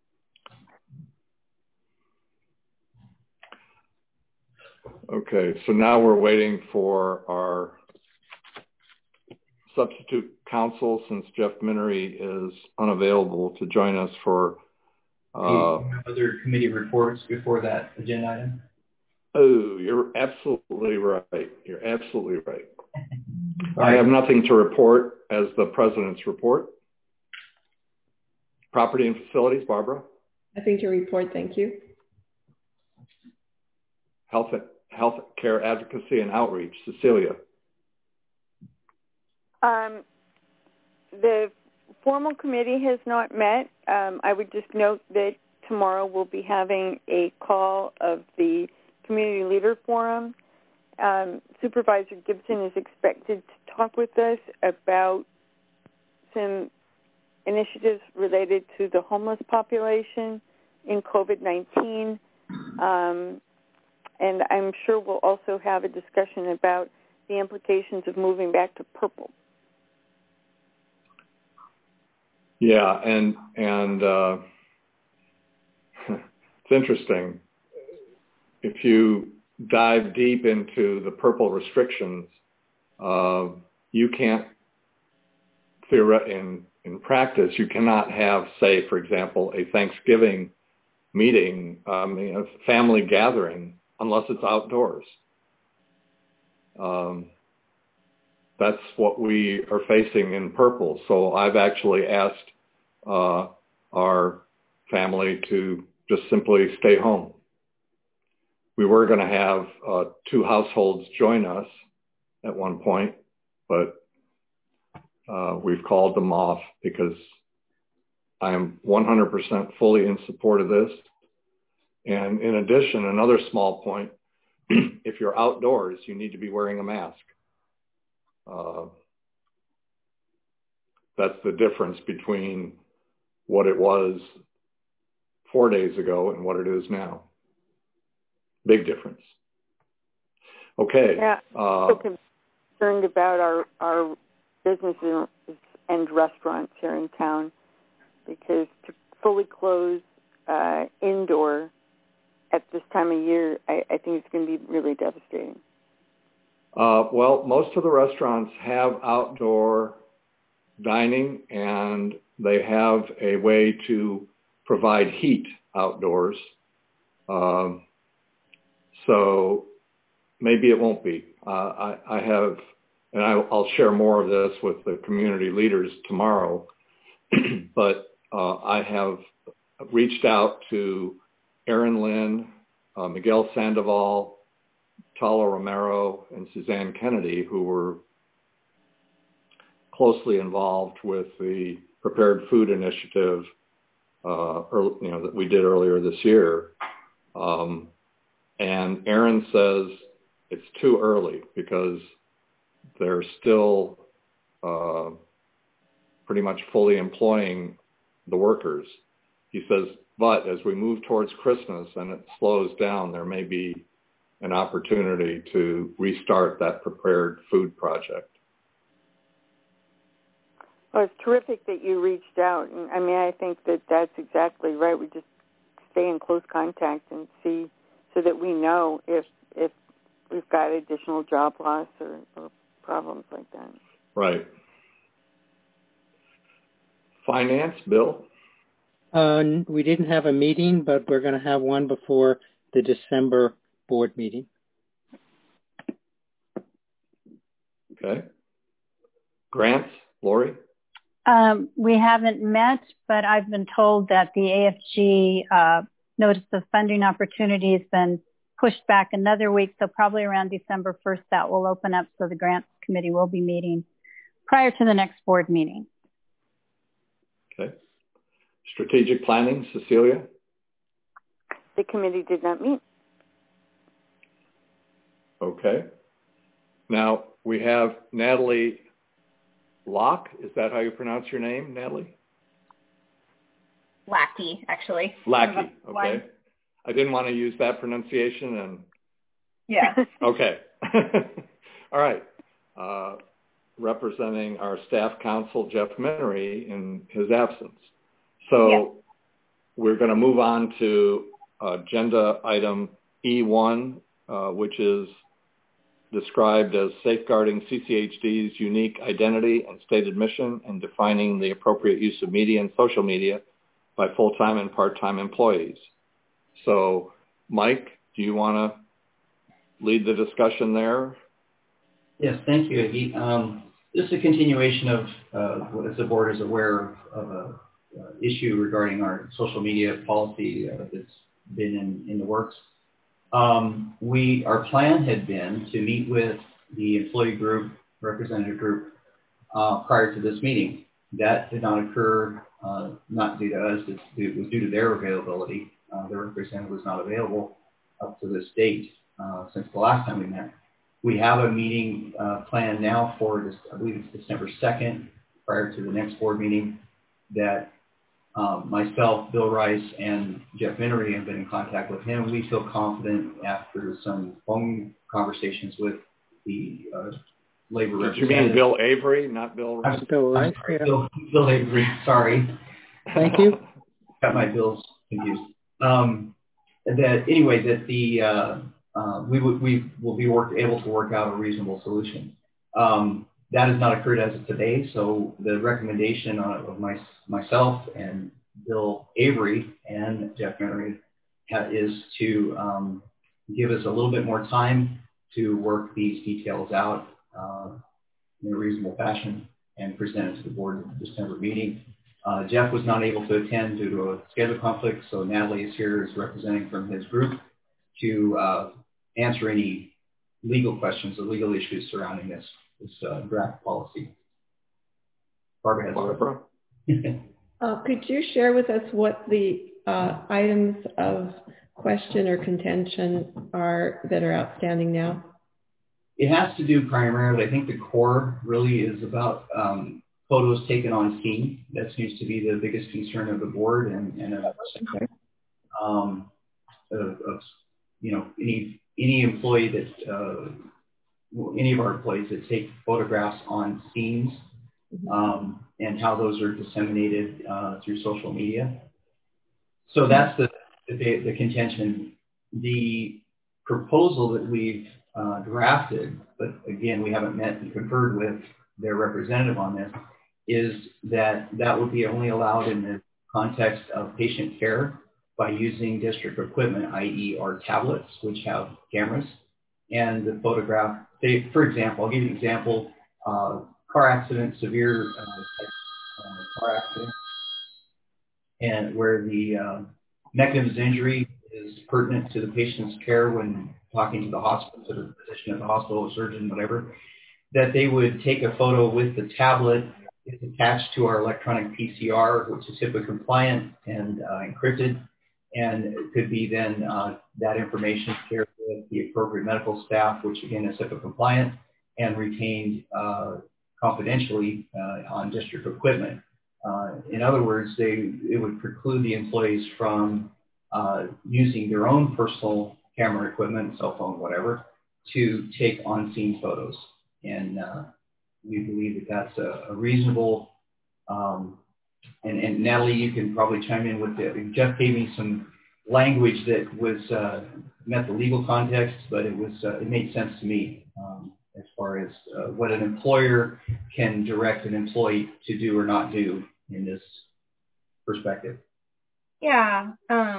Okay, so now we're waiting for our substitute counsel, since Jeff Minery is unavailable to join us for... other committee reports before that agenda item? Oh, you're absolutely right. You're absolutely right. I have nothing to report as the president's report. Property and facilities, Barbara? Nothing to report, thank you. Health care advocacy and outreach, Cecilia? the formal committee has not met. I would just note that tomorrow we'll be having a call of the Community Leader Forum. Supervisor Gibson is expected to talk with us about some initiatives related to the homeless population in COVID-19. And I'm sure we'll also have a discussion about the implications of moving back to purple. Yeah, and it's interesting. If you dive deep into the purple restrictions, you can't, in practice, you cannot have, say, for example, a Thanksgiving meeting, a family gathering, unless it's outdoors. That's what we are facing in purple. So I've actually asked our family to just simply stay home. We were going to have 2 households join us at one point, but we've called them off because I am 100% fully in support of this. And in addition, another small point, if you're outdoors, you need to be wearing a mask. That's the difference between what it was 4 days ago and what it is now. Big difference. Okay. Yeah, I'm concerned about our businesses and restaurants here in town, because to fully close indoor at this time of year, I think it's going to be really devastating. Well, most of the restaurants have outdoor dining, and they have a way to provide heat outdoors. So maybe it won't be. I have, and I'll share more of this with the community leaders tomorrow, but I have reached out to Aaron Lynn, Miguel Sandoval, Tala Romero, and Suzanne Kennedy, who were closely involved with the Prepared Food Initiative that we did earlier this year. And Aaron says it's too early because they're still pretty much fully employing the workers. He says, but as we move towards Christmas and it slows down, there may be an opportunity to restart that prepared food project. Well, it's terrific that you reached out. And I mean, I think that that's exactly right. We just stay in close contact and see, so that we know if we've got additional job loss or problems like that. Right. Finance, Bill? We didn't have a meeting, but we're going to have one before the December board meeting. Okay. Grants, Lori? We haven't met, but I've been told that the AFG notice of funding opportunity has been pushed back another week, so probably around December 1st that will open up, so the grants committee will be meeting prior to the next board meeting. Okay. Strategic planning, Cecilia? The committee did not meet. Okay. Now we have Natalie Locke. Is that how you pronounce your name, Natalie? Lackey, actually. Lackey, okay. I didn't want to use that pronunciation. And yeah. Okay. All right. Representing our staff counsel, Jeff Minery, in his absence. So we're going to move on to agenda item E1, which is described as safeguarding CCHD's unique identity and stated mission and defining the appropriate use of media and social media by full-time and part-time employees. So, Mike, do you want to lead the discussion there? Yes, thank you, Iggy. This is a continuation of, as the board is aware of an issue regarding our social media policy that's been in the works. Our plan had been to meet with the employee group, representative group, prior to this meeting. That did not occur, not due to us, it was due to their availability. Their representative was not available up to this date since the last time we met. We have a meeting planned now for this, I believe it's December 2nd, prior to the next board meeting, that myself, Bill Rice, and Jeff Minery have been in contact with him. We feel confident after some phone conversations with the labor representative. Did you mean Bill Avery, not Bill Rice? Bill Rice, yeah. Bill Avery, sorry. Thank you. Got my bills confused. We will be able to work out a reasonable solution. That has not occurred as of today, so the recommendation of myself and Bill Avery and Jeff Minery is to give us a little bit more time to work these details out in a reasonable fashion and present it to the board at the December meeting. Jeff was not able to attend due to a schedule conflict, so Natalie is here as representing from his group to answer any legal questions or legal issues surrounding this draft policy. Barbara has Barbara. Could you share with us what the items of question or contention are that are outstanding now? It has to do primarily, I think the core really is about photos taken on scene. That seems to be the biggest concern of the board and any employee that any of our employees that take photographs on scenes and how those are disseminated through social media. So that's the contention. The proposal that we've drafted, but again, we haven't met and conferred with their representative on this, is that would be only allowed in the context of patient care by using district equipment, i.e. our tablets, which have cameras, and the photograph. Say, for example, I'll give you an example, car accident, severe car accident, and where the mechanism of injury is pertinent to the patient's care when talking to the hospital, to the physician at the hospital, surgeon, whatever, that they would take a photo with the tablet. It's attached to our electronic PCR, which is HIPAA compliant and encrypted, and it could be then that information shared with the appropriate medical staff, which again is HIPAA compliant and retained confidentially on district equipment. In other words, it would preclude the employees from using their own personal camera equipment, cell phone, whatever, to take on-scene photos. And we believe that that's a reasonable, and Natalie, you can probably chime in with it. Jeff gave me some language that was met the legal context, but it made sense to me as far as what an employer can direct an employee to do or not do in this perspective. Yeah.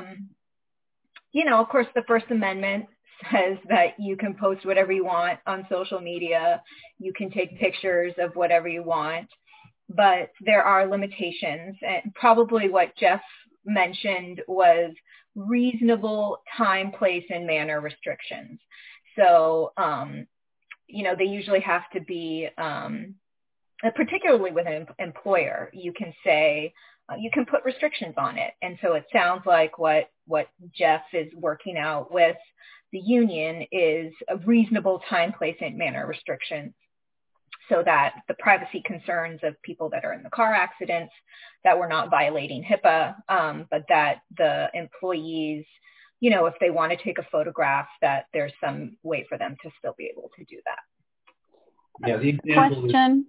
Of course, the First Amendment says that you can post whatever you want on social media. You can take pictures of whatever you want, but there are limitations. And probably what Jeff mentioned was reasonable time, place, and manner restrictions. So, they usually have to be, particularly with an employer, you can say, you can put restrictions on it. And so it sounds like what Jeff is working out with the union is a reasonable time, place, and manner restrictions so that the privacy concerns of people that are in the car accidents, that we're not violating HIPAA, but that the employees, if they want to take a photograph, that there's some way for them to still be able to do that. Yeah, the example Question.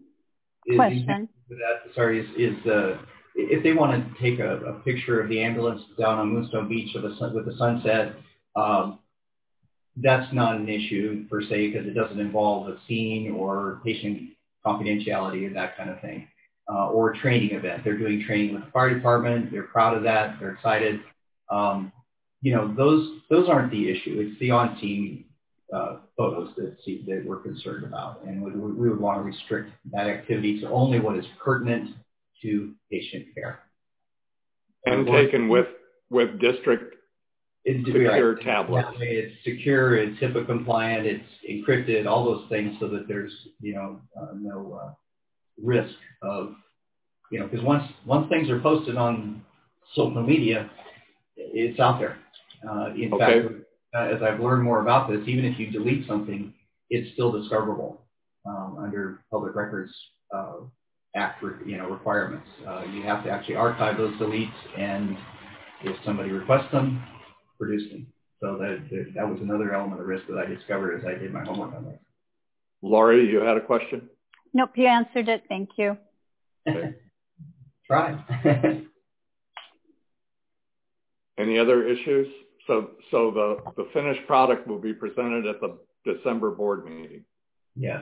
Is if they want to take a picture of the ambulance down on Moonstone Beach with the sunset, that's not an issue per se because it doesn't involve a scene or patient confidentiality and that kind of thing, or a training event. They're doing training with the fire department. They're proud of that. They're excited. Those aren't the issue. It's the on-scene photos that we're concerned about, and we would want to restrict that activity to only what is pertinent to patient care. And taken with district secure tablets. That way it's secure, it's HIPAA compliant, it's encrypted, all those things so that there's no risk of because once things are posted on social media, it's out there. In fact, as I've learned more about this, even if you delete something, it's still discoverable under Public Records Act, requirements. You have to actually archive those deletes, and if somebody requests them, produce them. So that was another element of risk that I discovered as I did my homework on this. Laurie, you had a question? Nope, you answered it. Thank you. Okay. Try. Any other issues? So the finished product will be presented at the December board meeting. Yes.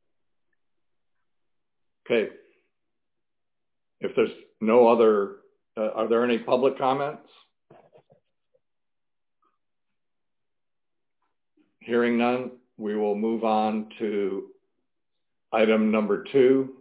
Okay. If there's no other, are there any public comments? Hearing none, we will move on to item number 2.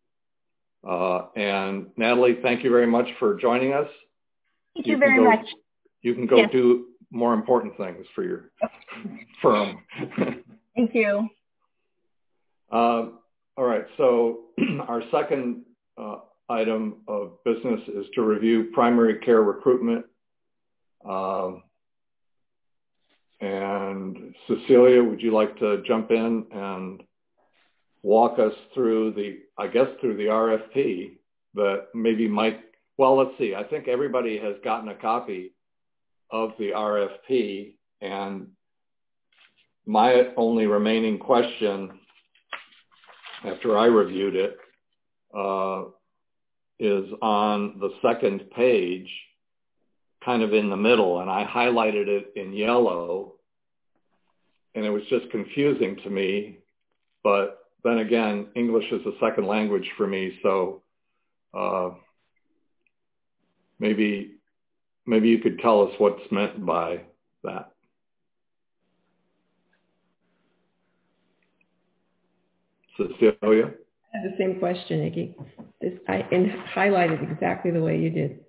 And Natalie, thank you very much for joining us. Thank you very much. You can go do more important things for your firm. Thank you. All right, so our second item of business is to review primary care recruitment. And Cecilia, would you like to jump in and walk us through the RFP that maybe Mike, well, let's see. I think everybody has gotten a copy of the RFP, and my only remaining question after I reviewed it is on the second page, kind of in the middle, and I highlighted it in yellow, and it was just confusing to me. But then again, English is a second language for me, so maybe you could tell us what's meant by that. Cecilia? I have the same question, Iggy. I highlighted exactly the way you did.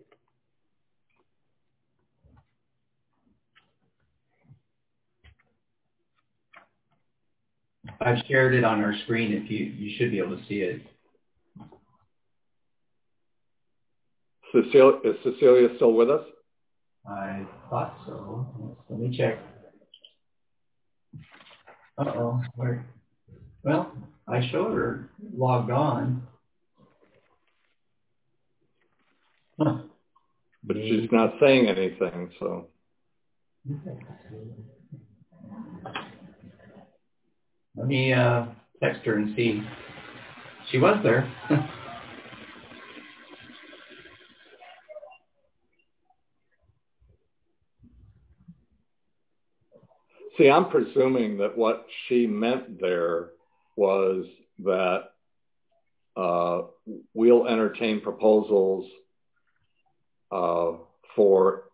I've shared it on our screen. If you should be able to see it. Cecilia, is Cecilia still with us? I thought so. Let me check. Uh-oh. Where? Well, I showed her logged on. Huh. But she's not saying anything, so. Let me text her and see. She was there. See, I'm presuming that what she meant there was that we'll entertain proposals for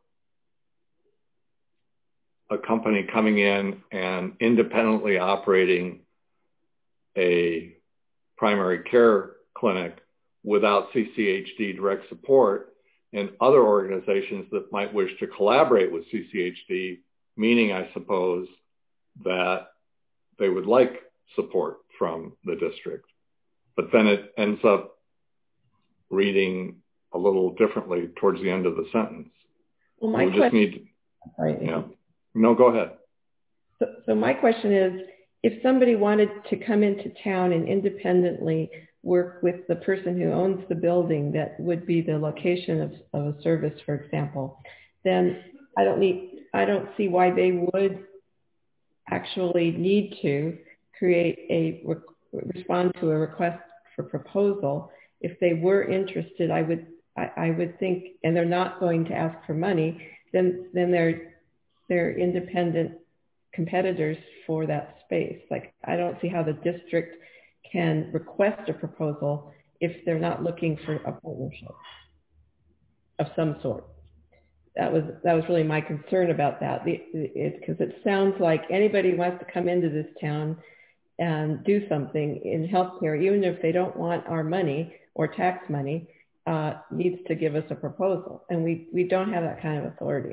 a company coming in and independently operating a primary care clinic without CCHD direct support, and other organizations that might wish to collaborate with CCHD, meaning, I suppose, that they would like support from the district. But then it ends up reading a little differently towards the end of the sentence. Well, my question, no, go ahead. So my question is, if somebody wanted to come into town and independently work with the person who owns the building that would be the location of a service, for example, then I don't see why they would actually need to respond to a request for proposal. If they were interested, I would think, and they're not going to ask for money, then they're independent competitors for that space. Like, I don't see how the district can request a proposal if they're not looking for a partnership of some sort. That was really my concern about that, because it sounds like anybody who wants to come into this town and do something in healthcare, even if they don't want our money or tax money, needs to give us a proposal, and we don't have that kind of authority.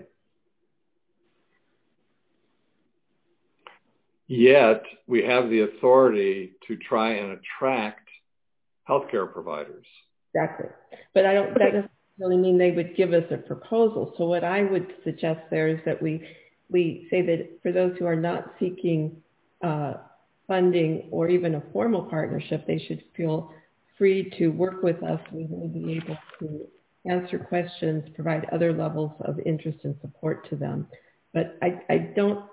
Yet we have the authority to try and attract healthcare providers. Exactly. But that doesn't really mean they would give us a proposal. So what I would suggest there is that we say that for those who are not seeking funding or even a formal partnership, they should feel free to work with us. We will be able to answer questions, provide other levels of interest and support to them. But I don't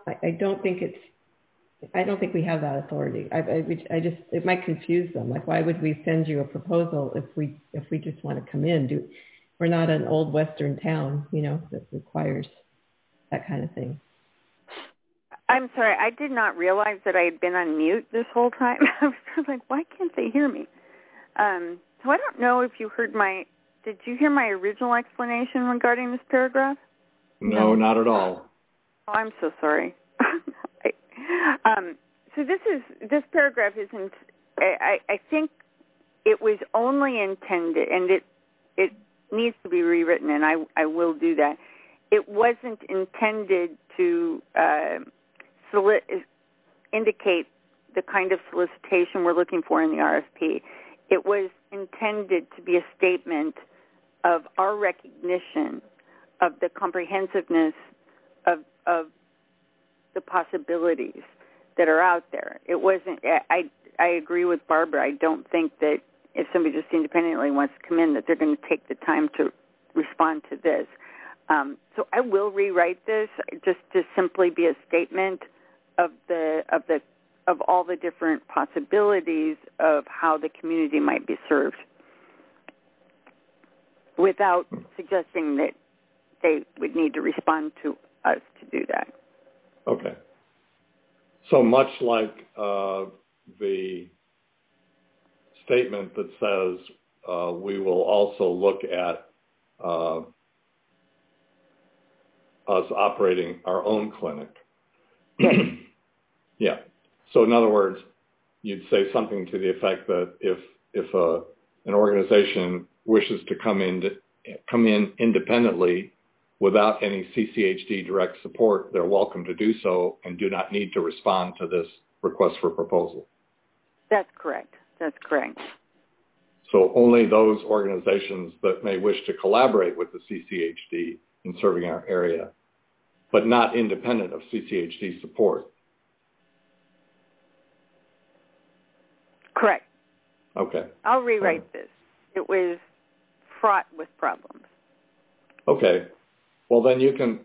think we have that authority. It might confuse them. Like, why would we send you a proposal if we just want to come in? We're not an old Western town, that requires that kind of thing. I'm sorry, I did not realize that I had been on mute this whole time. I was like, why can't they hear me? So I don't know if you heard did you hear my original explanation regarding this paragraph? No, not at all. Oh, I'm so sorry. So this paragraph isn't, I think it was only intended, and it needs to be rewritten, and I will do that. It wasn't intended to indicate the kind of solicitation we're looking for in the RFP. It was intended to be a statement of our recognition of the comprehensiveness of the possibilities that are out there. It wasn't, I agree with Barbara. I don't think that if somebody just independently wants to come in that they're going to take the time to respond to this. So I will rewrite this just to simply be a statement of all the different possibilities of how the community might be served, without suggesting that they would need to respond to us to do that. Okay. So much like the statement that says we will also look at us operating our own clinic. Yeah. So in other words, you'd say something to the effect that if an organization wishes to come in independently without any CCHD direct support, they're welcome to do so and do not need to respond to this request for proposal. That's correct. That's correct. So only those organizations that may wish to collaborate with the CCHD in serving our area, but not independent of CCHD support. Correct. Okay. I'll rewrite this. It was fraught with problems. Okay. Well, then you can,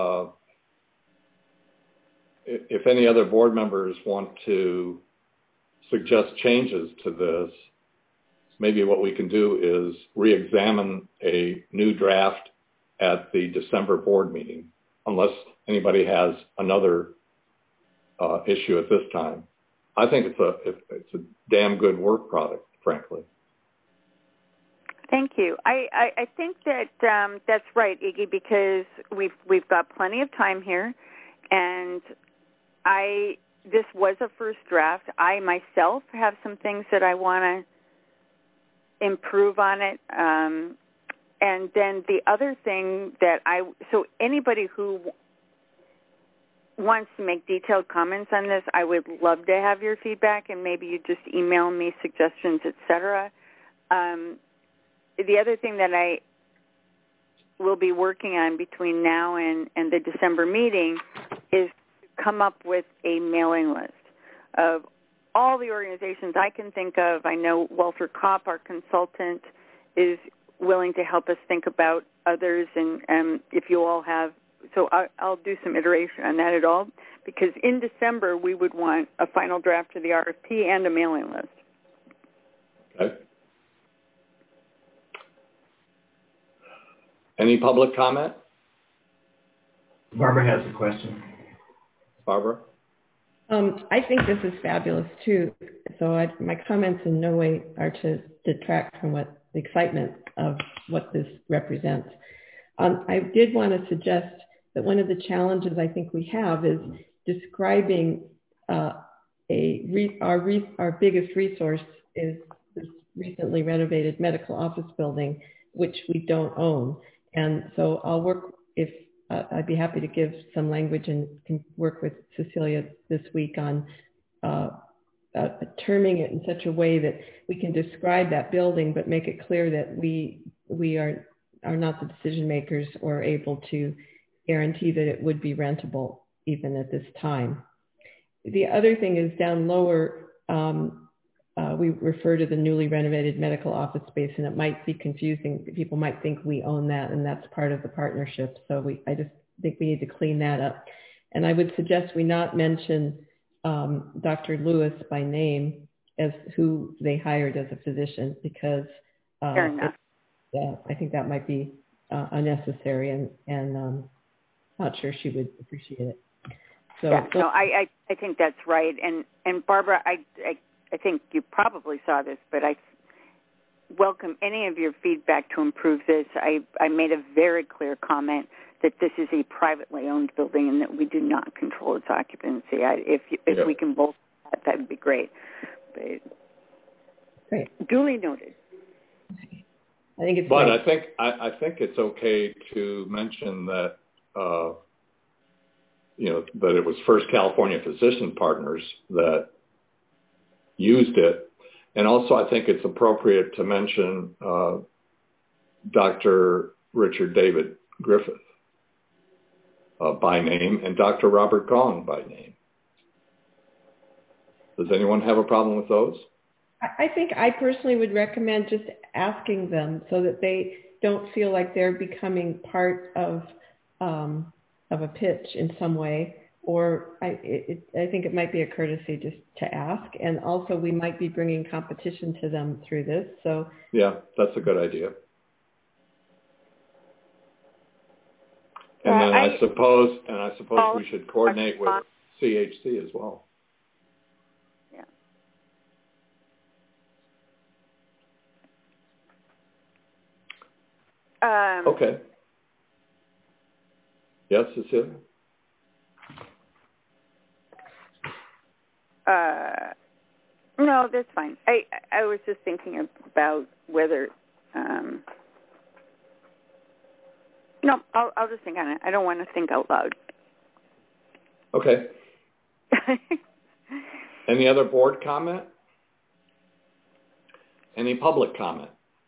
if any other board members want to suggest changes to this, maybe what we can do is re-examine a new draft at the December board meeting, unless anybody has another issue at this time. I think it's a damn good work product, frankly. Thank you. I think that that's right, Iggy, because we've got plenty of time here, and this was a first draft. I myself have some things that I want to improve on it, and then the other thing that so anybody who wants to make detailed comments on this, I would love to have your feedback, and maybe you just email me suggestions, etc. The other thing that I will be working on between now and the December meeting is to come up with a mailing list of all the organizations I can think of. I know Walter Kopp, our consultant, is willing to help us think about others, and if you all have, so I'll do some iteration on that at all, because in December we would want a final draft of the RFP and a mailing list. Okay. Any public comment? Barbara has a question. Barbara? I think this is fabulous too. So my comments in no way are to detract from the excitement of what this represents. I did want to suggest that one of the challenges I think we have is describing our biggest resource is this recently renovated medical office building, which we don't own. And so I'd be happy to give some language and can work with Cecilia this week on terming it in such a way that we can describe that building, but make it clear that we are not the decision makers or able to guarantee that it would be rentable even at this time. The other thing is down lower, we refer to the newly renovated medical office space, and it might be confusing. People might think we own that, and that's part of the partnership. So I just think we need to clean that up. And I would suggest we not mention Dr. Lewis by name as who they hired as a physician, because I think that might be unnecessary, and not sure she would appreciate it. So I think that's right. And Barbara, I think you probably saw this, but I welcome any of your feedback to improve this. I made a very clear comment that this is a privately owned building and that we do not control its occupancy. If we can both, that would be great. But great. Duly noted. I think it's. But great. I think it's okay to mention that that it was First California Physician Partners that used it, and also I think it's appropriate to mention Dr. Richard David Griffith by name and Dr. Robert Gong by name. Does anyone have a problem with those? I think I personally would recommend just asking them so that they don't feel like they're becoming part of a pitch in some way. Or I think it might be a courtesy just to ask. And also we might be bringing competition to them through this. So yeah, that's a good idea. And then I suppose we should coordinate with CHC as well. Yeah. Okay. Yes, Cecilia? No, that's fine. I was just thinking about whether. No, I'll just think on it. I don't want to think out loud. Okay. Any other board comment? Any public comment?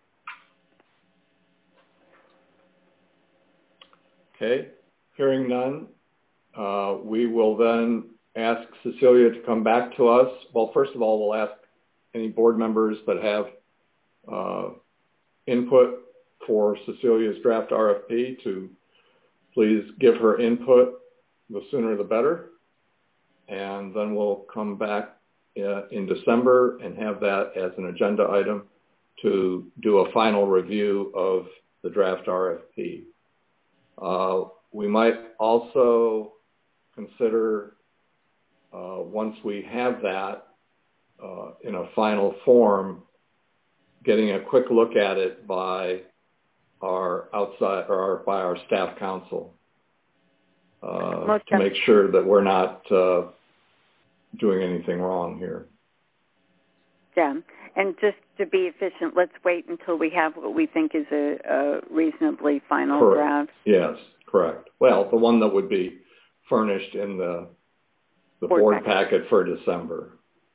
Okay. Hearing none, we will then ask Cecilia to come back to us. Well, first of all, we'll ask any board members that have input for Cecilia's draft RFP to please give her input. The sooner the better. And then we'll come back in December and have that as an agenda item to do a final review of the draft RFP. We might also consider, once we have that in a final form, getting a quick look at it by our staff counsel to make sure that we're not doing anything wrong here. Yeah, and just to be efficient, let's wait until we have what we think is a reasonably final correct. draft. Yes, correct. Well, the one that would be furnished in the board packet for December.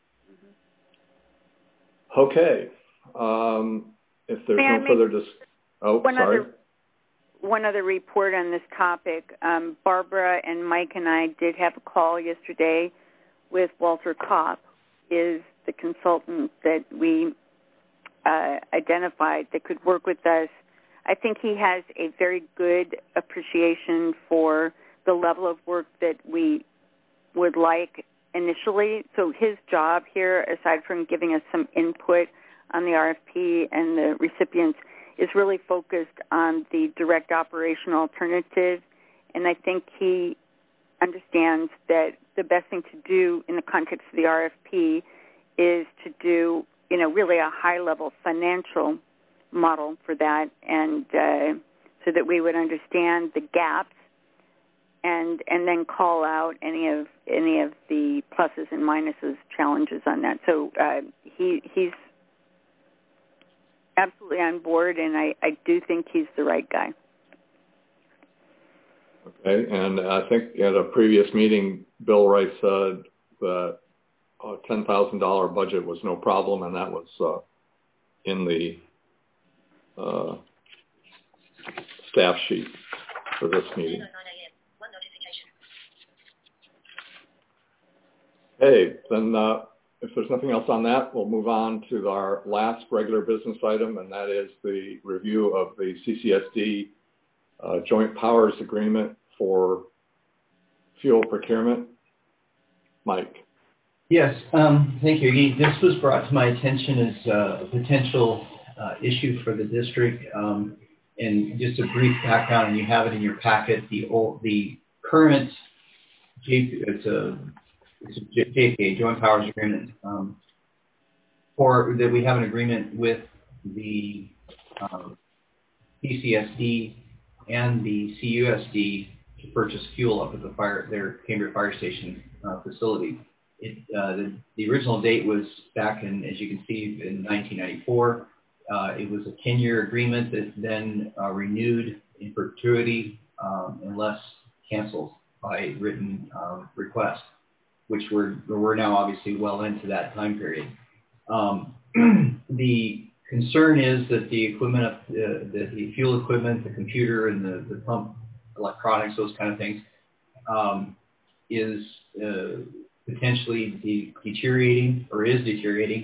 Mm-hmm. Okay. If there's no further one other report on this topic. Barbara and Mike and I did have a call yesterday with Walter Kopp, is the consultant that we identified that could work with us. I think he has a very good appreciation for the level of work that we would like initially. So his job here, aside from giving us some input on the RFP and the recipients, is really focused on the direct operational alternative. And I think he understands that the best thing to do in the context of the RFP is to do, really a high-level financial model for that, and so that we would understand the gaps and then call out any of the pluses and minuses, challenges on that. So he's absolutely on board, and I do think he's the right guy. Okay, and I think at a previous meeting, Bill Rice said that a $10,000 budget was no problem, and that was in the staff sheet for this meeting. Okay, then if there's nothing else on that, we'll move on to our last regular business item, and that is the review of the CCSD Joint Powers Agreement for fuel procurement. Mike. Yes, thank you. This was brought to my attention as a potential issue for the district. And just a brief background, and you have it in your packet. The current it's a JPA, Joint Powers Agreement, for that we have an agreement with the PCSD and the CUSD to purchase fuel up at their Cambria Fire Station facility. The original date was back in, as you can see, in 1994. It was a 10-year agreement that then renewed in perpetuity unless canceled by written request, which we're now obviously well into that time period. The concern is that the equipment, the fuel equipment, the computer, and the pump electronics, those kind of things, is potentially deteriorating or is deteriorating,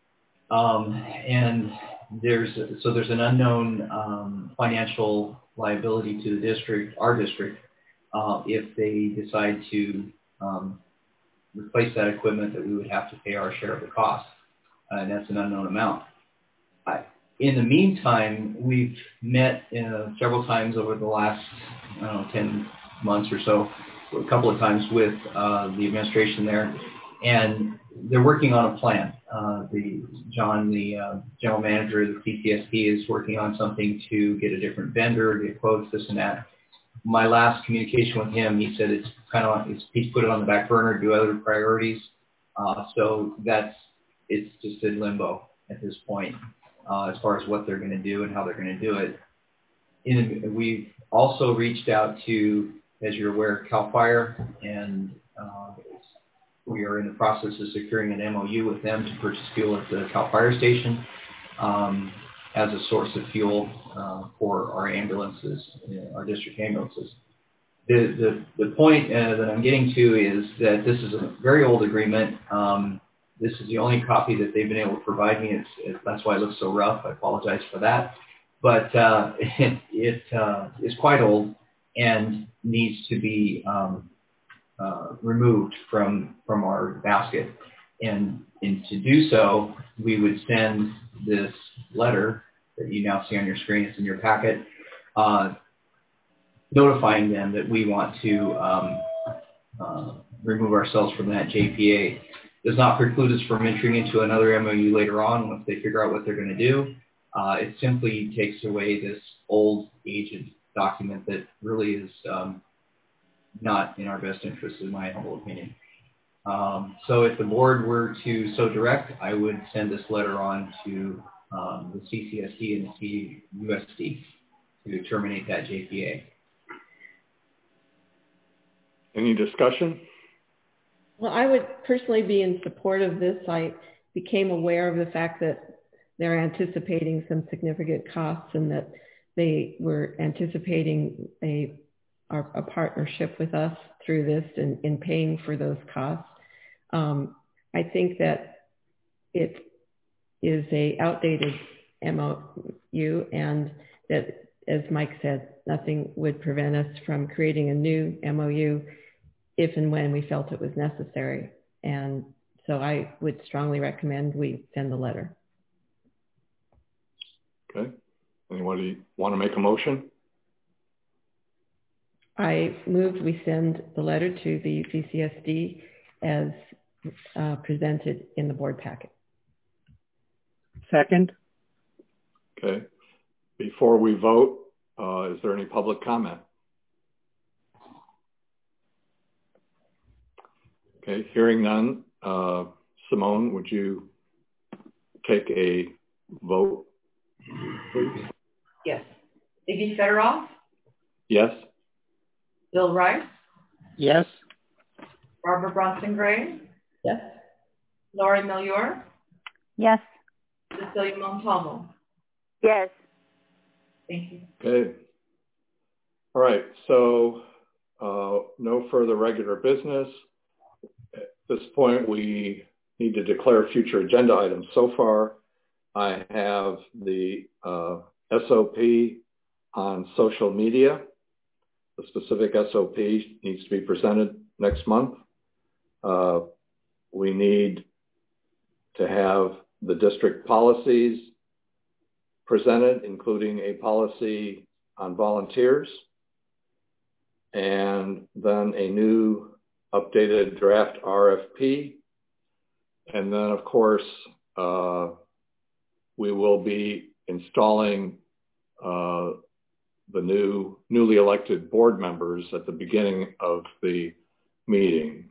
and there's an unknown financial liability to the district, our district, if they decide to replace that equipment, that we would have to pay our share of the cost, and that's an unknown amount. In the meantime, we've met several times over the last 10 months or so, a couple of times with the administration there, and they're working on a plan. John, the general manager of the PCSD, is working on something to get a different vendor, get quotes, this and that. My last communication with him, he said he's put it on the back burner, do other priorities. So it's just in limbo at this point as far as what they're going to do and how they're going to do it. We've also reached out to, as you're aware, CAL FIRE, and we are in the process of securing an MOU with them to purchase fuel at the CAL FIRE station as a source of fuel for our ambulances, our district ambulances. The point that I'm getting to is that this is a very old agreement. This is the only copy that they've been able to provide me. That's why it looks so rough. I apologize for that. But it is quite old and needs to be removed from our basket. And to do so, we would send this letter that you now see on your screen. It's in your packet, notifying them that we want to remove ourselves from that JPA. Does not preclude us from entering into another MOU later on once they figure out what they're going to do. It simply takes away this old aged document that really is not in our best interest, in my humble opinion. So if the board were to so direct, I would send this letter on to the CCSD and the CUSD to terminate that JPA. Any discussion? Well, I would personally be in support of this. I became aware of the fact that they're anticipating some significant costs and that they were anticipating a partnership with us through this in paying for those costs. I think that it is a outdated MOU, and that, as Mike said, nothing would prevent us from creating a new MOU if and when we felt it was necessary. And so I would strongly recommend we send the letter. Okay. Anybody want to make a motion? I moved we send the letter to the CCSD as presented in the board packet. Second. Okay. Before we vote, is there any public comment? Okay, hearing none. Simone, would you take a vote, please? Yes. Iggy Federoff? Yes. Bill Rice? Yes. Barbara Bronson Gray? Yes. Laurie Melior, Yes. Cecilia Montalvo. Yes. Thank you. Okay. All right. So no further regular business. At this point, we need to declare future agenda items. So far, I have the SOP on social media. The specific SOP needs to be presented next month. We need to have the district policies presented, including a policy on volunteers, and then a new updated draft RFP. And then, of course, we will be installing the newly elected board members at the beginning of the meeting.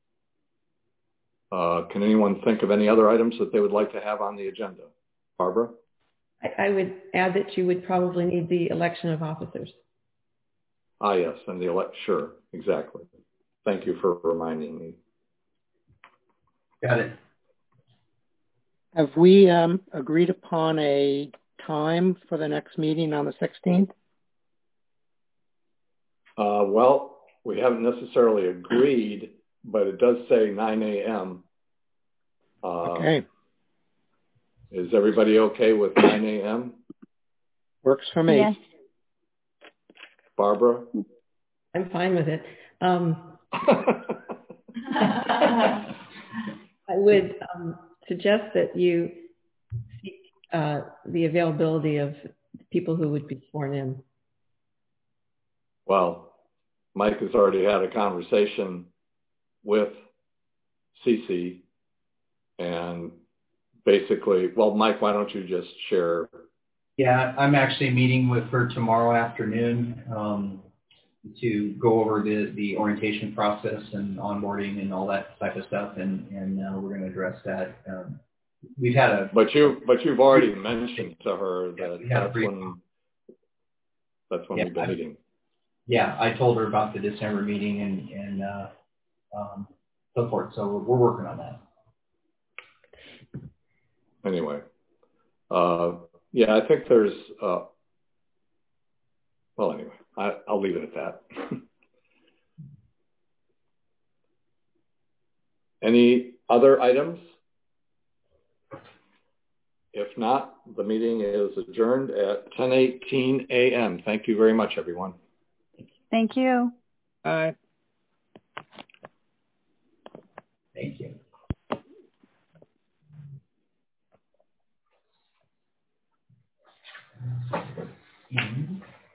Can anyone think of any other items that they would like to have on the agenda? Barbara? I would add that you would probably need the election of officers. Ah, yes, and sure, exactly. Thank you for reminding me. Got it. Have we agreed upon a time for the next meeting on the 16th? Well, we haven't necessarily agreed, but it does say 9 a.m. Okay. Is everybody okay with 9 a.m.? Works for me. Yes. Barbara? I'm fine with it. I would suggest that you seek the availability of people who would be sworn in. Well, Mike has already had a conversation with Cece, and basically, well, Mike, why don't you just share? Yeah, I'm actually meeting with her tomorrow afternoon to go over the orientation process and onboarding and all that type of stuff, and we're going to address that. We've had a but you've already mentioned to her that that's when we've been meeting. Yeah, I told her about the December meeting and so forth. So we're working on that. Anyway, yeah, I think there's, well, anyway, I'll leave it at that. Any other items? If not, the meeting is adjourned at 10:18 a.m. Thank you very much, everyone. Thank you. Bye. Thank you. Mm-hmm.